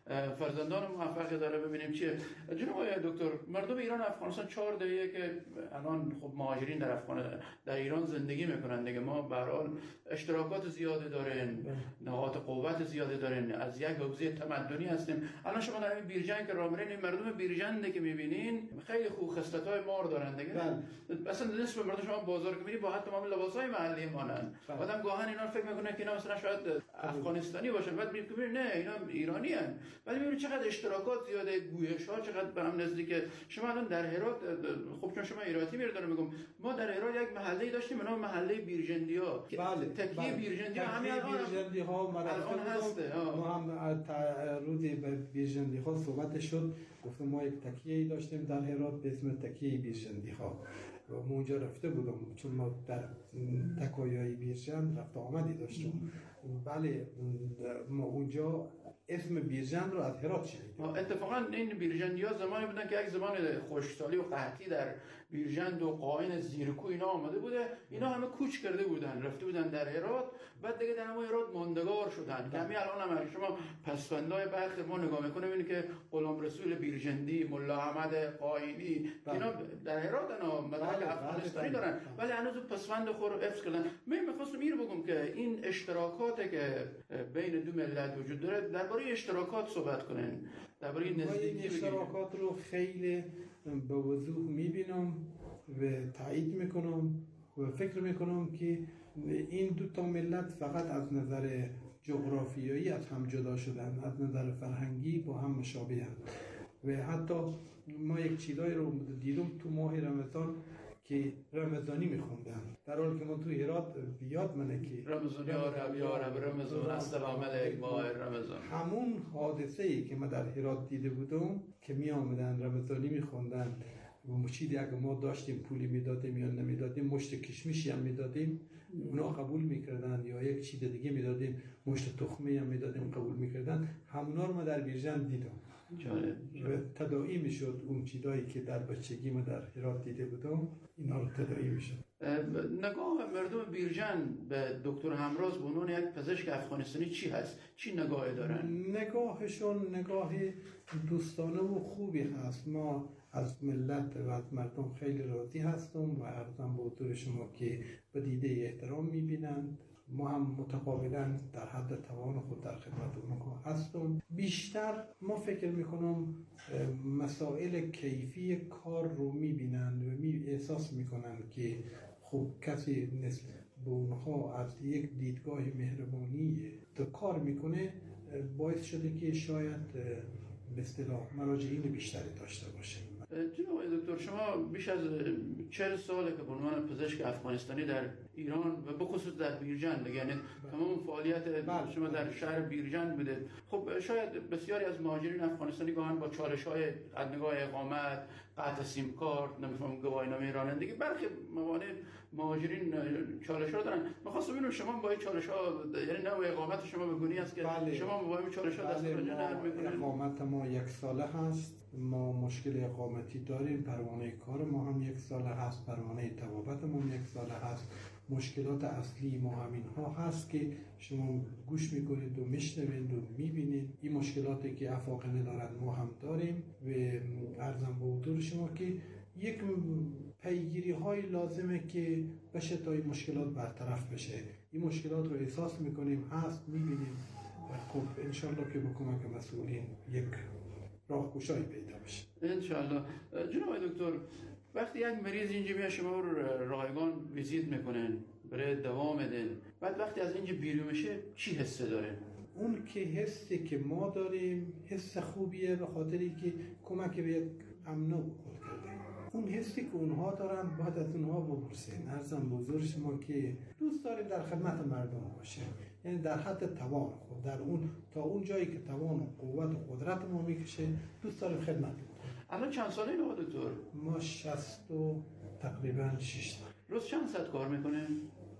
فرزندان موفقی داره ببینیم چیه. جناب آقای دکتر، مردم ایران و افغانستان 4 دهیه که الان خب مهاجرین در ایران زندگی میکنن دیگه. ما به هر حال اشتراکات زیاده دارین، نقاط قوت زیاده دارین، از یک حوزه تمدنی هستیم. الان شما در این بیرجند که راه میرین، این مردم بیرجند که میبینین خیلی خوب خصلت‌های مار دارن دیگه. مثلا نصف مردم شما بازار که میرید با حتی تمام لباس‌های محلی مانن. آدم گاهن اینا فکر میکنه که اینا مثلا شاید افغانستانی باشن، بعد میبینید نه اینا ایرانی ان. بعد میبینید چقدر اشتراکات زیاده، گویش‌ها چقدر به هم نزدیکه. شما الان در هرات، خب چون شما ایراتی میردن میگم، ما در هرات یک محله داشتیم به نام محله بیرجندی‌ها. تکیه بیرجندی‌ها همین بیرجندی‌ها الان هست. ما هم روزی به بیرجندی‌ها صحبت شد، گفتم ما یک تکیه‌ای داشتیم در هرات به اسم تکیه بیرجندی‌ها و ما اونجا رفته بودم چون ما در تکایای بیرجند رفت آمدی داشتیم. بله ما اونجا اسم بیرجند رو از هرات شنیدیم. اتفاقا این بیرجندی‌ها زمانی بودن که یک زمان خشکسالی و قحطی در بیرجند و قاین زیرکو اینا آمده بوده. اینا همه کوچ کرده بودن، رفته بودن در هرات، بعد دیگه در همون هرات ماندگار شدن. همین الان هم شما پسوندای برخی ما نگاه میکنیم این که غلام رسول بیرجندی، ملا احمد قاینی اینا در هرات انا مدرک افغانستانی دارن، ولی هنوز پسوند خور حفظ کردن. من می‌خواستم اینو بگم که این اشتراکاتی که بین دو ملت وجود داره، درباره اشتراکات صحبت کنین، درباره نزدیکی اشتراکات رو خیلی به وضوح میبینم و تایید میکنم و فکر میکنم که این دو تا ملت فقط از نظر جغرافیایی از هم جدا شدن، از نظر فرهنگی با هم مشابهند و حتی ما یک چیزایی رو دیدم تو ماه رمضان که رمضانی میخوندن، در حالی که ما تو هرات بیاد منه که رمضان یا رب رمضان السلام علیک ماه رمضان. همون حادثه ای که ما در هرات دیده بودم که می آمدن رمضانی میخوندن و مچیدی اگه ما داشتیم پولی میدادیم یا نمیدادیم، مشت کشمیشی هم میدادیم اونا قبول میکردن، یا یک چیز دیگه میدادیم مشت تخمی هم میدادیم قبول میکردن. همونا رو ما در بیرجند دیدم و تداعی میشد اون چیزایی که در بچگی ما در هرات دیده بودم اینا رو تداعی میشد. نگاه مردم بیرجند به دکتر همراز به عنوان یک پزشک افغانستانی چی هست؟ چی نگاهی دارن؟ نگاهشون نگاه دوستانه و خوبی هست. ما از ملت و از مردم خیلی راضی هستم و عرضم به حضور شما که به دیده احترام میبینند. ما هم متقابلا در حد توان خود در خدمت اونها هستم. بیشتر ما فکر میکنم مسائل کیفی کار رو میبینند و احساس میکنند که خب کسی نسبت به اونها از یک دیدگاه مهربانی کار میکنه، باعث شده که شاید به اصطلاح مراجعین بیشتری داشته باشه. جناب دکتر، شما بیش از 40 ساله که به عنوان پزشک افغانستانی در ایران و به خصوص در بیرجند، یعنی تمام فعالیت شما در شهر بیرجند بوده. خب شاید بسیاری از مهاجرین افغانستانی گاهن با چالش‌های از نگاه اقامت، قطع سیم کارت، نمی‌فهمم گواهینامه رانندگی، برخی موانع مهاجرین چالش‌ها دارن. می‌خواستم ببینم شما با این چالش‌ها، یعنی نوع اقامت شما به گونه‌ای است که شما با این چالش‌ها دست به جنب می‌کنید. اقامت ما 1 ساله هست. ما مشکل اقامتی داریم. پروانه کار ما هم 1 ساله هست، پروانه طبابت ما هم 1 ساله هست. مشکلات اصلی ما همین ها هست که شما گوش میکنید و میشنوید و میبینید. این مشکلاتی که افاقنه دارن ما هم داریم و عرضم به حضور شما که یک پیگیری های لازمه که بشه تا این مشکلات برطرف بشه. این مشکلات رو احساس میکنیم، هست، میبینیم و خب انشالله که با کمک مسئولین یک راهگشایی پیدا بشه انشالله. جناب دکتر، وقتی یک مریض اینجا میاد شما رو رایگان ویزیت میکنن، برای دوام میدن، بعد وقتی از اینجا بیرون میشه چی حس داره؟ اون که حسی که ما داریم حس خوبیه، به خاطری که کمک به یک امن خود کرده. اون حسی که اونها دارن باید از اونها بپرسین. عرضم به حضور شما که دوست داریم در خدمت مردم باشیم، یعنی در حد توان خود، در اون تا اون جایی که توان و قوت و قدرت ما میکشه دوست داریم خدمت کنیم. الان چند ساله اینو دکتر؟ ما 60 و تقریبا 6 سال. روز چند ساعت کار میکنه؟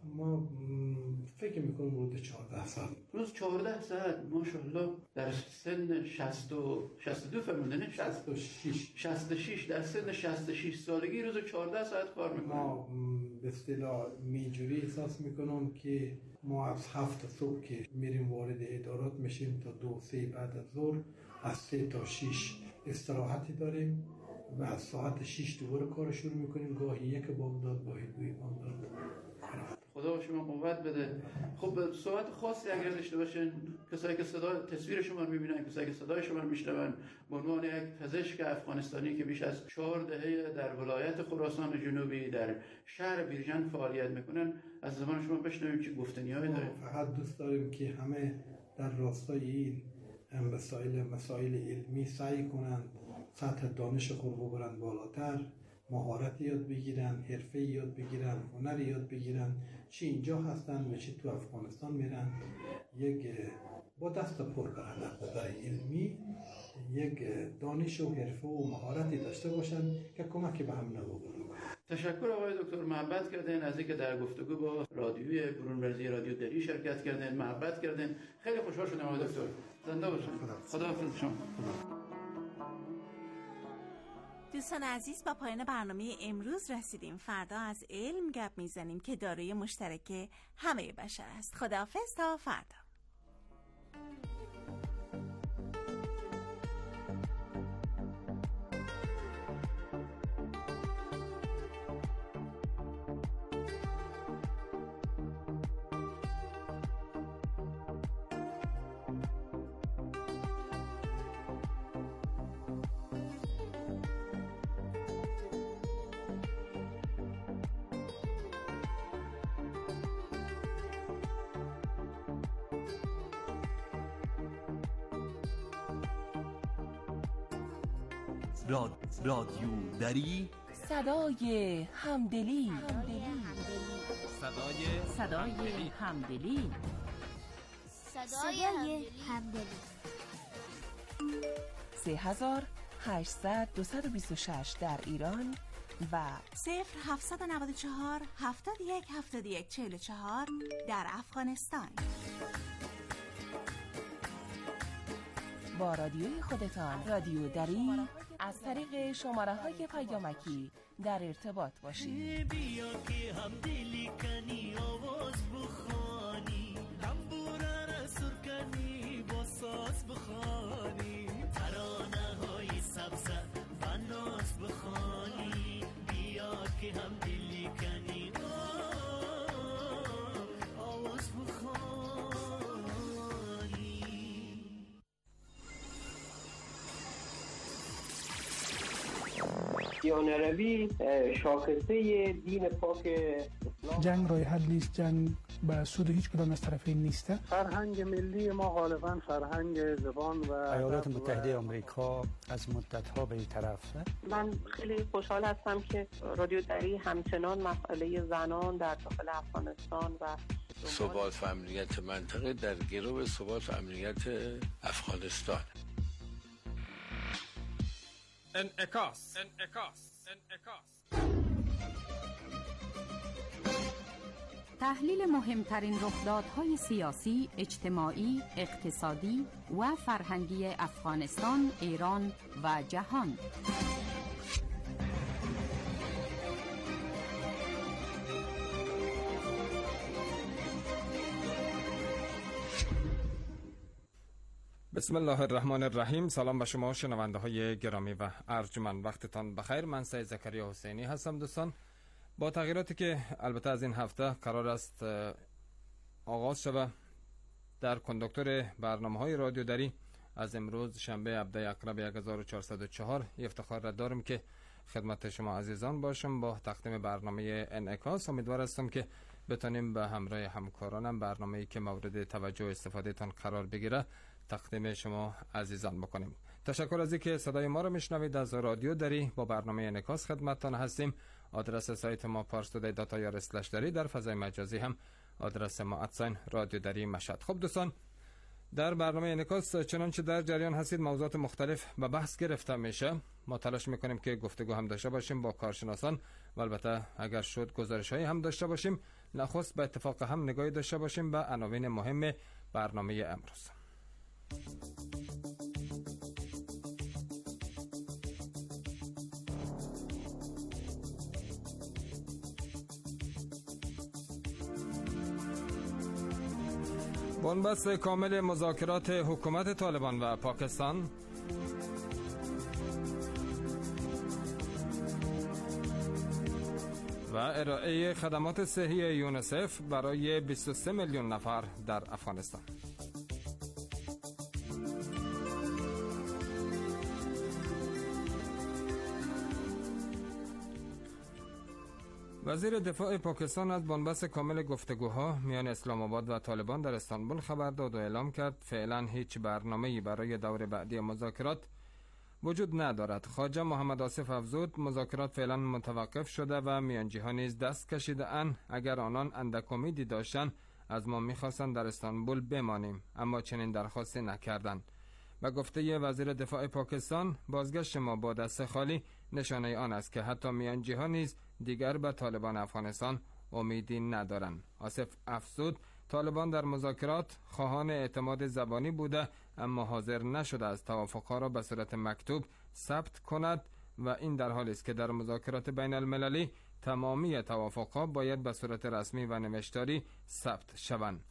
ما فکر میکنم حدود 14 ساعت. روز 14 ساعت ماشاءالله در سن 62 فرمودن 66 در سن 66 سالگی روز 14 ساعت کار میکنیم. ما به اصطلاح اینجوری احساس میکنم که ما از 7 صبح که میریم وارد ادارات میشیم تا 2-3 بعد از ظهر، از 3 تا 6 استراحتی داریم و از ساعت 6 دوباره کار شروع میکنیم. گاهی یک بامداد، گاهی دوی بامداد. خدا شما قوت بده. خب صحبت خاصی اگر داشته باشین، کسایی که صدا تصویر شما رو میبینن، کسایی که صدای شما رو میشنون، به عنوان یک پزشک افغانستانی که بیش از 4 دهه در ولایت خراسان جنوبی در شهر بیرجند فعالیت میکنن، از زبان شما بشنویم چه گفتنیایی دارید. فقط دوست داریم که همه در راستای این مسائل علمی سعی کنند سطح دانش خود رو ببرند بالاتر، مهارت یاد بگیرن، حرفه یاد بگیرن، هنر یاد بگیرن، چی اینجا هستن و چی تو افغانستان میرن، یک با دست پر برن از نظر علمی، یک دانش و حرفه و مهارتی داشته باشن که کمکی به هم نبکنن. تشکر آقای دکتر، محبت کردین از اینکه در گفتگو با رادیوی برون‌مرزی رادیو دری شرکت کردین، محبت کردین. خیلی خوشحال شدم آقای دکتر. زنده باشین. خداحافظ شما. دوستان عزیز، با پایان برنامه امروز رسیدیم. فردا از علم گپ میزنیم که دارای مشترک همه بشر است. خداحافظ تا فردا. رادیو دری، صدای همدلی. صدای همدلی. صدای همدلی. 3800-226 در ایران و 0794 71 71 44 در افغانستان. با رادیوی خودتان رادیو دری از طریق شماره‌های پیامکی در ارتباط باشید. بیا که همدلی کنی، آواز بخوانی، تنبوره را سر کنی، با ساز بخوانی، ترانه های سبز و ناز بخوانی. بیا که همدلی کنی، آواز بخوانی. دیانروی شاخصه دین پاک اسلام. جنگ راه حل نیست، جنگ به سود هیچ کدام از طرفین نیست. فرهنگ ملی ما غالبا فرهنگ زبان و ایالات متحده آمریکا از مدت‌ها به این طرفه. من خیلی خوشحال هستم که رادیو دری همچنان مسئله زنان در داخل افغانستان و ثبات و امنیت منطقه در گرو ثبات و امنیت افغانستان. انعکاس. تحلیل مهمترین رخدادهای سیاسی، اجتماعی، اقتصادی و فرهنگی افغانستان، ایران و جهان. بسم الله الرحمن الرحیم. سلام به شما شنونده های گرامی و ارجمند، وقتتان بخیر. من سید زکریا حسینی هستم. دوستان، با تغییراتی که البته از این هفته قرار است آغاز شود در کندکتور برنامه‌های رادیو دری، از امروز شنبه 17 اکرب 1404 افتخار را دارم که خدمت شما عزیزان باشم با تقدیم برنامه انعکاس. امیدوار هستم که بتونیم به همراه همکارانم برنامه‌ای که مورد توجه و استفاده تان قرار بگیره تقدیم شما عزیزان بکنیم. تشکر از اینکه صدای ما رو میشنوید. از رادیو دری با برنامه انعکاس خدمتتان هستیم. آدرس سایت ما parstoday.ir/dari، در فضای مجازی هم آدرس ما @رادیو دری مشهد. خب دوستان، در برنامه انعکاس چنانچه در جریان هستید موضوعات مختلف به بحث گرفته میشه. ما تلاش میکنیم که گفتگو هم داشته باشیم با کارشناسان و البته اگر شد گزارش‌هایی هم داشته باشیم. نخست به اتفاق هم نگاهی داشته باشیم به عناوین مهم برنامه امروز. بنبست کامل مذاکرات حکومت طالبان و پاکستان، و ارائه خدمات صحی یونیسف برای 23 میلیون نفر در افغانستان. وزیر دفاع پاکستان از بنبست کامل گفتگوها میان اسلام آباد و طالبان در استانبول خبر داد و اعلام کرد فعلا هیچ برنامه‌ای برای دور بعدی مذاکرات وجود ندارد. خواجه محمد آصف افزود مذاکرات فعلا متوقف شده و میانجی‌ها نیز دست کشیده اند. اگر آنان اندک امیدی داشتند از ما می‌خواستند در استانبول بمانیم، اما چنین درخواستی نکردند. و گفته وزیر دفاع پاکستان بازگشت ما با دست خالی نشانه آن است که حتی میانجی‌ها نیز دیگر به طالبان افغانستان امیدی ندارند. آصف افزود طالبان در مذاکرات خواهان اعتماد زبانی بوده اما حاضر نشده از توافقها را به صورت مکتوب ثبت کند و این در حالی است که در مذاکرات بین المللی تمامی توافقها باید به صورت رسمی و نوشتاری ثبت شوند.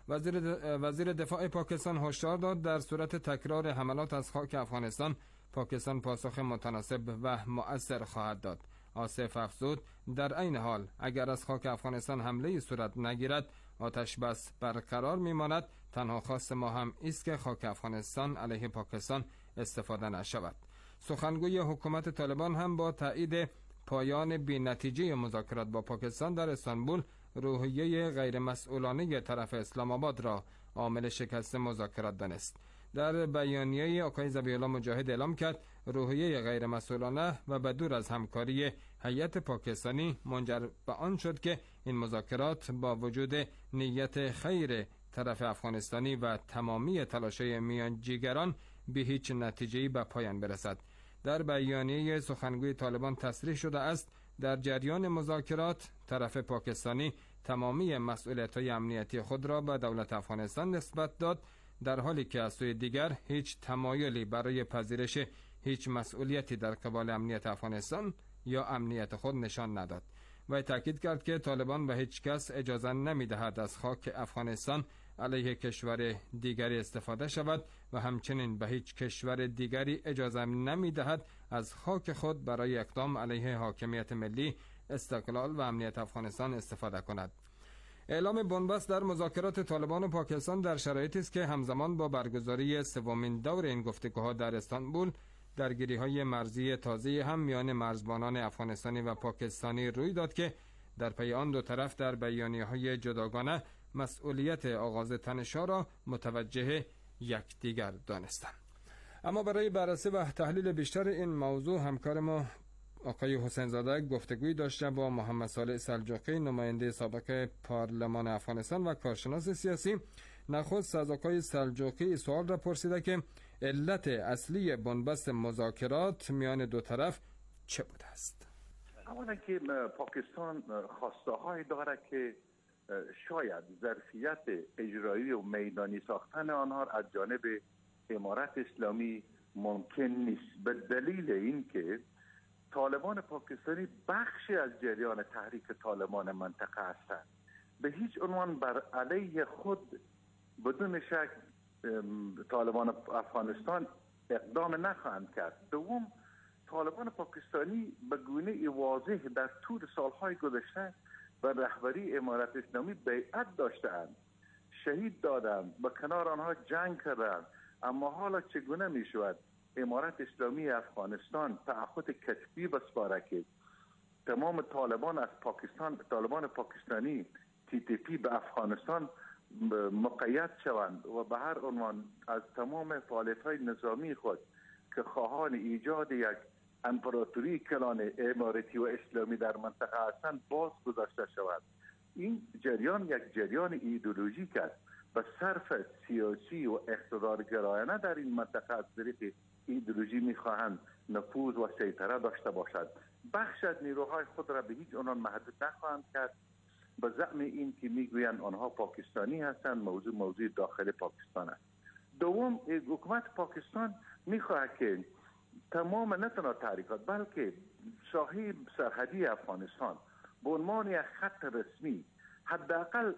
وزیر دفاع پاکستان هشدار داد در صورت تکرار حملات از خاک افغانستان پاکستان پاسخ متناسب و مؤثر خواهد داد. آصف افزود در عین حال اگر از خاک افغانستان حمله صورت نگیرد آتش بس برقرار میماند. تنها خواست ما هم است که خاک افغانستان علیه پاکستان استفاده نشود. سخنگوی حکومت طالبان هم با تایید پایان بی‌نتیجه مذاکرات با پاکستان در استانبول روحیه غیر مسئولانه طرف اسلام آباد را عامل شکست مذاکرات دانست. در بیانیه آقای ذبیح الله مجاهد اعلام کرد روحیه غیر مسئولانه و بدور از همکاری هیئت پاکستانی منجر به آن شد که این مذاکرات با وجود نیت خیر طرف افغانستانی و تمامی تلاش‌های میانجیگران به هیچ نتیجه‌ای به پایان برسد. در بیانیه سخنگوی طالبان تصریح شده است در جریان مذاکرات طرف پاکستانی تمامی مسئولیت‌های امنیتی خود را به دولت افغانستان نسبت داد، در حالی که از سوی دیگر هیچ تمایلی برای پذیرش هیچ مسئولیتی در قبال امنیت افغانستان یا امنیت خود نشان نداد. و تاکید کرد که طالبان به هیچ کس اجازه نمی‌دهد از خاک افغانستان علیه کشور دیگری استفاده شود و همچنین به هیچ کشور دیگری اجازه نمی‌دهد از خاک خود برای اقدام علیه حاکمیت ملی، استقلال و امنیت افغانستان استفاده کند. اعلام بنبست در مذاکرات طالبان و پاکستان در شرایطی است که همزمان با برگزاری سومین دور این گفتگوها در استانبول درگیری‌های مرزی تازه هم میان مرزبانان افغانستانی و پاکستانی روی داد که در پی آن دو طرف در بیانیه‌های جداگانه مسئولیت آغاز تنش‌ها را متوجه یکدیگر دانستند. اما برای بررسی و تحلیل بیشتر این موضوع همکار ما آقای حسین زاده گفتگوی داشته با محمد صالح سلجوقی، نماینده سابق پارلمان افغانستان و کارشناس سیاسی. نخست از آقای سلجوقی سوال را پرسیده که علت اصلی بنبست مذاکرات میان دو طرف چه بوده است؟ اولا که پاکستان خواسته‌هایی داره که شاید ظرفیت اجرایی و میدانی ساختن آنها از جانب امارت اسلامی ممکن نیست، به دلیل اینکه طالبان پاکستانی بخشی از جریان تحریک طالبان منطقه هستند. به هیچ عنوان بر علیه خود بدون شک طالبان افغانستان اقدام نخواهند کرد. دوم، طالبان پاکستانی به گونه واضح در طول سالهای گذشته و رهبری امارت اسلامی بیعت داشتند، شهید دادند، به کنار آنها جنگ کردند. اما حالا چگونه می شود امارت اسلامی افغانستان تعهد کتبی بسپاره که تمام طالبان از پاکستان، طالبان پاکستانی TTP به افغانستان مقید شوند و به هر عنوان از تمام فعالیت‌های نظامی خود که خواهان ایجاد یک امپراتوری کلان اماراتی و اسلامی در منطقه هستند باز گذاشته شود. این جریان یک جریان ایدئولوژیک است و صرف سیاسی و اقتدارگرایانه در این منطقه از طریق ایدئولوژی می‌خواهند نفوذ و سیطره داشته باشد. بخش از نیروهای خود را به هیچ عنوان محدود نخواهند کرد. به زعم این که میگویند آنها پاکستانی هستند موضوع داخل پاکستان است. دوم، حکومت پاکستان میخواهد که تمام نه تنها تحریکات بلکه ساحه سرحدی افغانستان به عنوان یک خط رسمی حداقل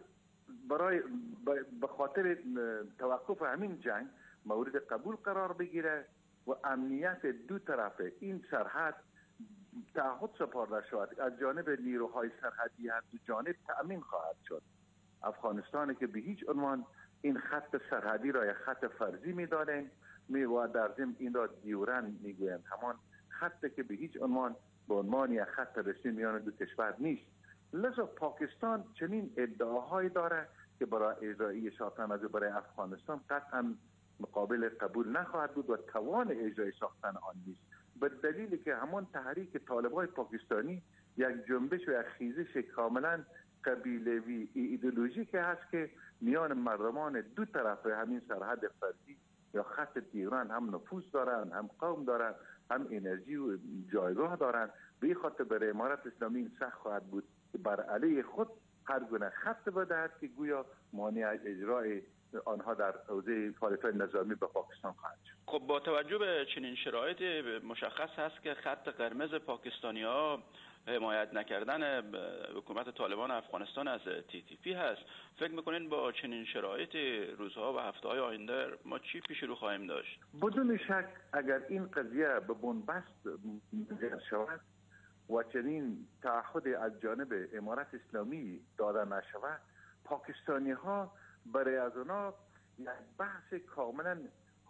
به خاطر توقف همین جنگ مورد قبول قرار بگیره و امنیت دو طرف این سرحد تعهد سپارده شود از جانب نیروهای سرحدی هر دو جانب تأمین خواهد شد. افغانستان که به هیچ عنوان این خط سرحدی را یک خط فرضی می‌دانند و در ضمن این را دیورن میگویند، همان خطی که به هیچ عنوان به عنوان یک خط رسمی میان دو کشور نیست. لذا پاکستان چنین ادعاهایی داره که برای اجرایی ساختن از برای افغانستان قطعا مقابل قبول نخواهد بود و توان اجرای ساختن آن نیست، به دلیلی که همان تحریک طالبای پاکستانی یک جنبش و یک خیزش کاملا قبیله‌ای ایدئولوژیک هست که میان مردمان دو طرف همین سرحد فرضی یا خط دیگران هم نفوذ دارند، هم قوم دارند، هم انرژی و جایگاه دارند. به این خاطر برای امارت اسلامی این سخت خواهد بود که بر علیه خود هر گونه خط بدهد که گویا مانع اجرای آنها در حوزه فعالیت‌های نظامی به پاکستان خواهد شد. خب با توجه به چنین شرایط مشخص هست که خط قرمز پاکستانی‌ها حمایت نکردن حکومت طالبان افغانستان از TTP هست. فکر میکنین با چنین شرایط روزها و هفته‌های آینده ما چی پیش رو خواهیم داشت؟ بدون شک اگر این قضیه به بنبست منجر شود و چنین تعهد از جانب امارت اسلامی داده نشود، پاکستانی ها برای از اونا یک بحث کاملا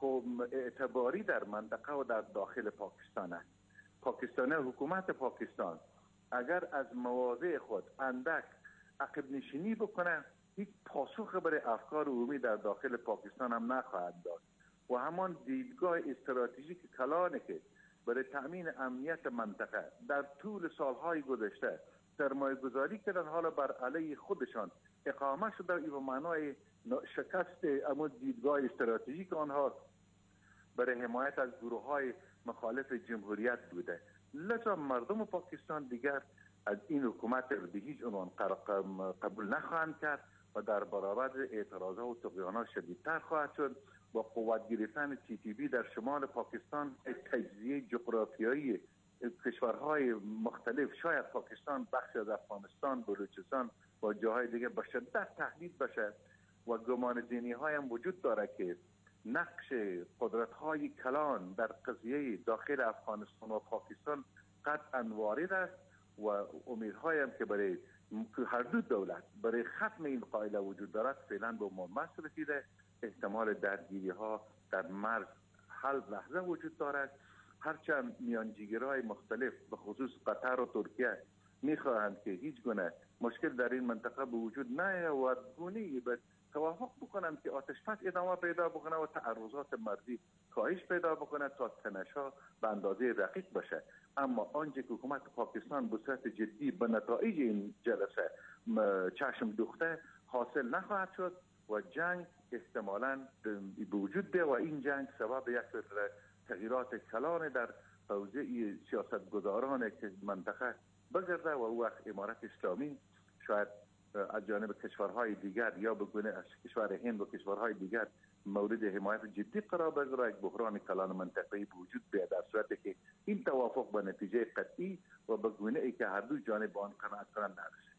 اعتباری در منطقه و در داخل پاکستان است. پاکستانی حکومت پاکستان اگر از مواضع خود اندک عقب نشینی بکنه، هیچ پاسخ برای افکار عمومی در داخل پاکستان هم نخواهد داد و همان دیدگاه استراتژیک کلانی که برای تأمین امنیت منطقه در طول سالهای گذشته سرمایه گذاری کردن، حالا بر علیه خودشان اقامه شده و معنای شکست اما دیدگاه استراتژیک آنها برای حمایت از گروه های مخالف جمهوریت بوده. لذا مردم پاکستان دیگر از این حکومت به هیچ عنوان قبول نخواهند کرد و در برابر اعتراضات و طغیانات شدیدتر خواهد شد. با قوت گرفتن TTP در شمال پاکستان، تجزیه جغرافیایی کشورهای مختلف، شاید پاکستان بخش از افغانستان، بلوچستان و جاهای دیگه به شدت تهدید بشه و گمان ذهنی های هم وجود داره که نقش قدرت های کلان در قضیه داخل افغانستان و پاکستان قطعا وارد است و امیدهایم که برای هر دو دولت برای ختم این قائله وجود دارد فعلا به منبست رسیده. احتمال درگیری ها در مرز حل لحظه وجود دارد، هرچند میانجیگرهای مختلف به خصوص قطر و ترکیه میخواهند که هیچ گونه مشکل در این منطقه به وجود نیاید و گونه‌ای به توافق بکنند که آتش‌بس ادامه پیدا بکنه و تعرضات مرزی کاهش پیدا بکنه تا تنش‌ها به اندازه رقیق بشه. اما آنچه که حکومت پاکستان به صورت جدی به نتایج این جلسه چشم دوخته حاصل نخواهد شد و جنگ احتمالاً به وجود بیاید و این جنگ سبب یک تغییرات کلان در حوزه سیاستگزاران که منطقه بگرده و او وقت امارت اسلامی شاید از جانب کشورهای دیگر یا به گونه از کشور هند و کشورهای دیگر مورد حمایت جدی قرار بگیره، یک بحران کلان منطقه‌ای به وجود بیاید در صورتی که این توافق به نتیجه قطعی و به گونه‌ای که هر دو جانب آن قناعت کنند نرسد.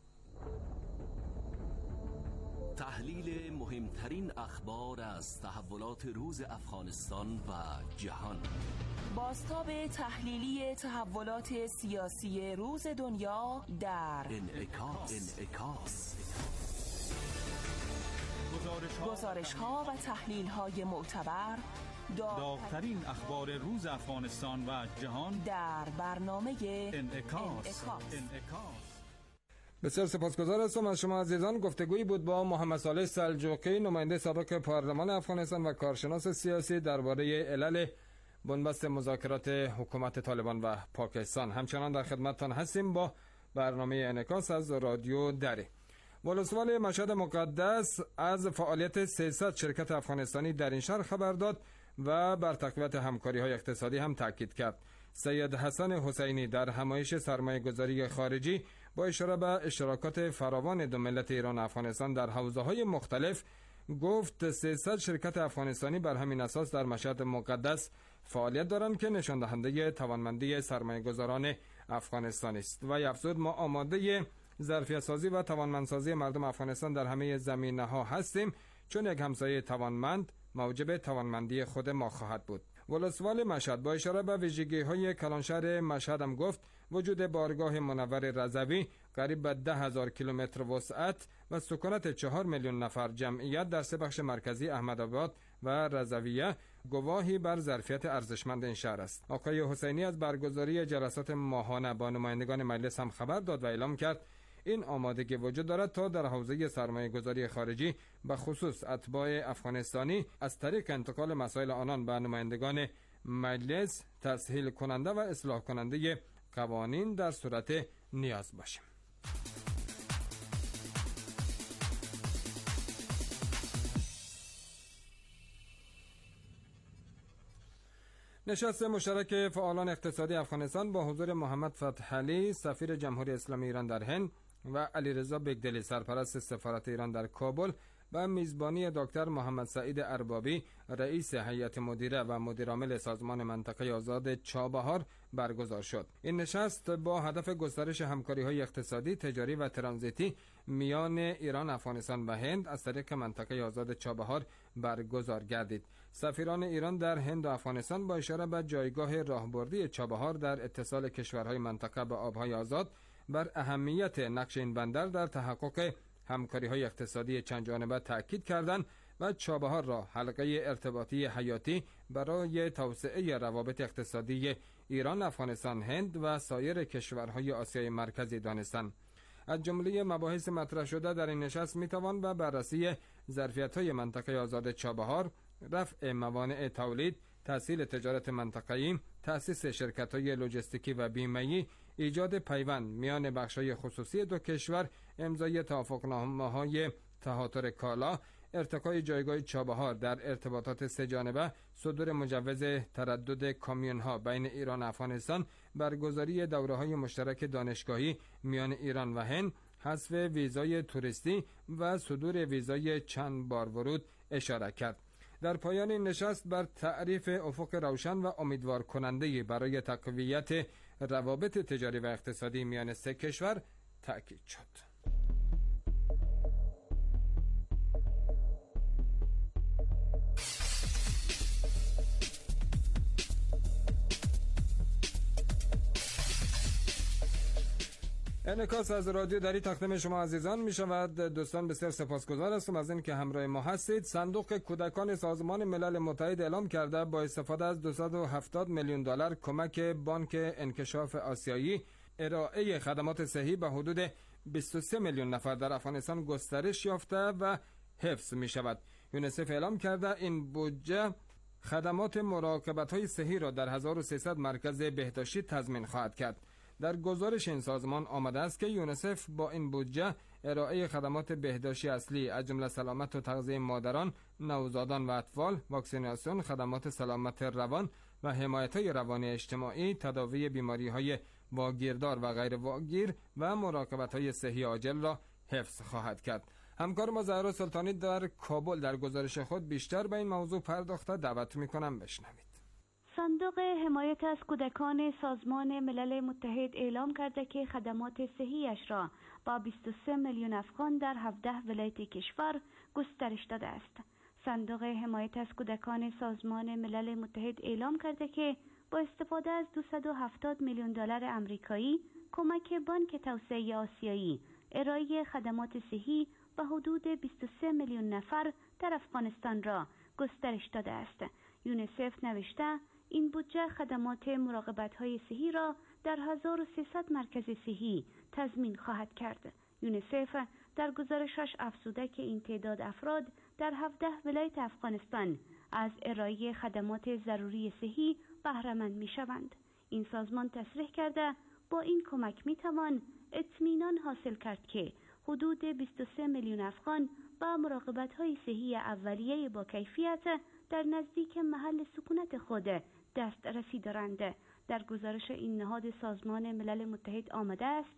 تحلیل مهمترین اخبار از تحولات روز افغانستان و جهان. بازتاب تحلیلی تحولات سیاسی روز دنیا در انعکاس. گزارش‌ها و تحلیل‌های معتبر، داغ‌ترین اخبار روز افغانستان و جهان در برنامه انعکاس. بسیار سپاسگزار هستم از شما عزیزان. گفتگویی بود با محمد صالح سلجوقی، نماینده سابق پارلمان افغانستان و کارشناس سیاسی درباره علل بنبست مذاکرات حکومت طالبان و پاکستان. همچنان در خدمتتان هستیم با برنامه انعکاس از رادیو دری. ولسوالی مشهد مقدس از فعالیت 300 شرکت افغانستانی در این شهر خبر داد و بر تقویت همکاری‌های اقتصادی هم تاکید کرد. سید حسن حسینی در همایش سرمایه‌گذاری خارجی با اشاره به اشتراکات فراوان دو ملت ایران و افغانستان در حوزه‌های مختلف گفت 300 شرکت افغانستانی بر همین اساس در مشهد مقدس فعالیت دارند که نشان دهنده توانمندی سرمایه‌گذاران افغانستان است. و افزود ما آماده ظرفیت سازی و توانمندسازی مردم افغانستان در همه زمینه‌ها هستیم، چون یک همسایه توانمند موجب توانمندی خود ما خواهد بود. ولسوال مشهد با اشاره به ویژگی‌های کلانشهر مشهد هم گفت وجود بارگاه منور رضوی قریب به 10,000 کیلومتر وسعت و سکونت 4 میلیون نفر جمعیت در سه بخش مرکزی احمدآباد و رضویه گواهی بر ظرفیت ارزشمند این شهر است. آقای حسینی از برگزاری جلسات ماهانه با نمایندگان مجلس هم خبر داد و اعلام کرد این آمادگی وجود دارد تا در حوزه سرمایه‌گذاری خارجی به خصوص اتباع افغانستانی از طریق انتقال مسائل آنان به نمایندگان مجلس تسهیل کننده و اصلاح کننده قوانین در صورت نیاز باشیم. نشست مشترک فعالان اقتصادی افغانستان با حضور محمد فتح علی سفیر جمهوری اسلامی ایران در هند و علیرضا بگدلی سرپرست سفارت ایران در کابل و میزبانی دکتر محمد سعید اربابی رئیس هیئت مدیره و مدیرعامل سازمان منطقه آزاد چابهار برگزار شد. این نشست با هدف گسترش همکاری‌های اقتصادی، تجاری و ترانزیتی میان ایران، افغانستان و هند از طریق منطقه آزاد چابهار برگزار گردید. سفیران ایران در هند و افغانستان با اشاره به جایگاه راهبردی چابهار در اتصال کشورهای منطقه به آبهای آزاد بر اهمیت نقش این بندر در تحقق همکاری‌های اقتصادی چند جانبه تأکید کردند و چابهار را حلقه ارتباطی حیاتی برای توسعه روابط اقتصادی ایران، افغانستان، هند و سایر کشورهای آسیای مرکزی دانستند. از جمله مباحث مطرح شده در این نشست میتوان به بررسی ظرفیت‌های منطقه آزاد چابهار، رفع موانع تولید، تسهیل تجارت منطقه‌ای، تأسیس شرکت‌های لوجستیکی و بیمه‌ای، ایجاد پیوند میان بخش‌های خصوصی دو کشور، امضای توافقنامه‌های تهاتر کالا، ارتقای جایگاه چابهار در ارتباطات سه جانبه، صدور مجوز تردد کامیون‌ها بین ایران و افغانستان، برگزاری دوره‌های مشترک دانشگاهی میان ایران و هند، حذف ویزای توریستی و صدور ویزای چند بار ورود اشاره کرد. در پایان این نشست بر تعریف افق روشن و امیدوار کننده برای تقویت روابط تجاری و اقتصادی میان سه کشور تأکید شد. انعکاس از رادیو دری تقدیم شما عزیزان می شود. دوستان بسیار سپاسگزار هستم از اینکه همراه ما هستید. صندوق کودکان سازمان ملل متحد اعلام کرده با استفاده از 270 میلیون دلار کمک بانک انکشاف آسیایی ارائه خدمات صحی به حدود 23 میلیون نفر در افغانستان گسترش یافته و حفظ می شود. یونیسف اعلام کرده این بودجه خدمات مراقبت‌های صحی را در 1300 مرکز بهداشتی تضمین خواهد کرد. در گزارش این سازمان آمده است که یونیسف با این بودجه ارائه خدمات بهداشتی اصلی از جمله سلامت و تغذیه مادران، نوزادان و اطفال، واکسیناسیون، خدمات سلامت روان و حمایت‌های روانی اجتماعی، تداوی بیماری‌های واگیردار و غیر واگیر و مراقبت‌های صحی عاجل را حفظ خواهد کرد. همکار ما زهرا سلطانی در کابل در گزارش خود بیشتر به این موضوع پرداخته. دعوت می‌کنم بشنوید. صندوق حمایت از کودکان سازمان ملل متحد اعلام کرده که خدمات صحیش را با 23 میلیون افغان در 17 ولایت کشور گسترش داده است. صندوق حمایت از کودکان سازمان ملل متحد اعلام کرده که با استفاده از 270 میلیون دلار آمریکایی کمک بانک توسعه آسیایی ارائه خدمات صحی به حدود 23 میلیون نفر در افغانستان را گسترش داده است. یونیسف نوشته این بودجه خدمات مراقبت‌های صحی را در 1300 مرکز صحی تضمین خواهد کرد. یونیسف در گزارشش افزوده که این تعداد افراد در 17 ولایت افغانستان از ارائه خدمات ضروری صحی بهره‌مند می‌شوند. این سازمان تصریح کرده با این کمک می‌توان اطمینان حاصل کرد که حدود 23 میلیون افغان با مراقبت‌های صحی اولیه با کیفیت در نزدیک محل سکونت خود دسترسی دارند. در گزارش این نهاد سازمان ملل متحد آمده است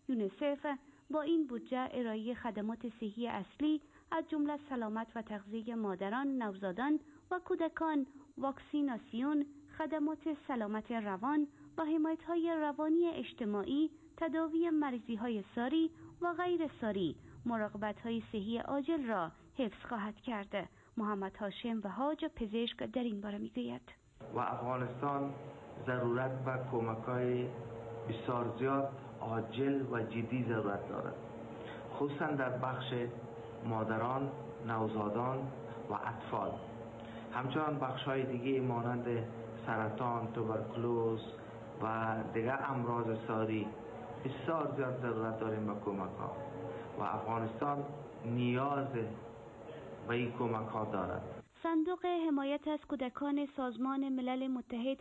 یونیسف با این بودجه ارائه خدمات صحی اصلی از جمله سلامت و تغذیه مادران، نوزادان و کودکان، واکسیناسیون، خدمات سلامت روان و حمایت‌های روانی اجتماعی، تداوی مریضی‌های ساری و غیر ساری، مراقبت‌های صحی عاجل را حفظ خواهد کرد. محمد هاشم و حاج پزشک در این باره می‌گوید: و افغانستان ضرورت به کمک‌های بسیار زیاد عاجل و جدی ضرورت دارد، خصوصا در بخش مادران، نوزادان و اطفال. همچنان بخش‌های دیگه مانند سرطان، توبرکلوز و دیگر امراض ساری بسیار زیاد ضرورت داریم به کمک‌ها و افغانستان نیاز به این کمک‌ها دارد. صندوق حمایت از کودکان سازمان ملل متحد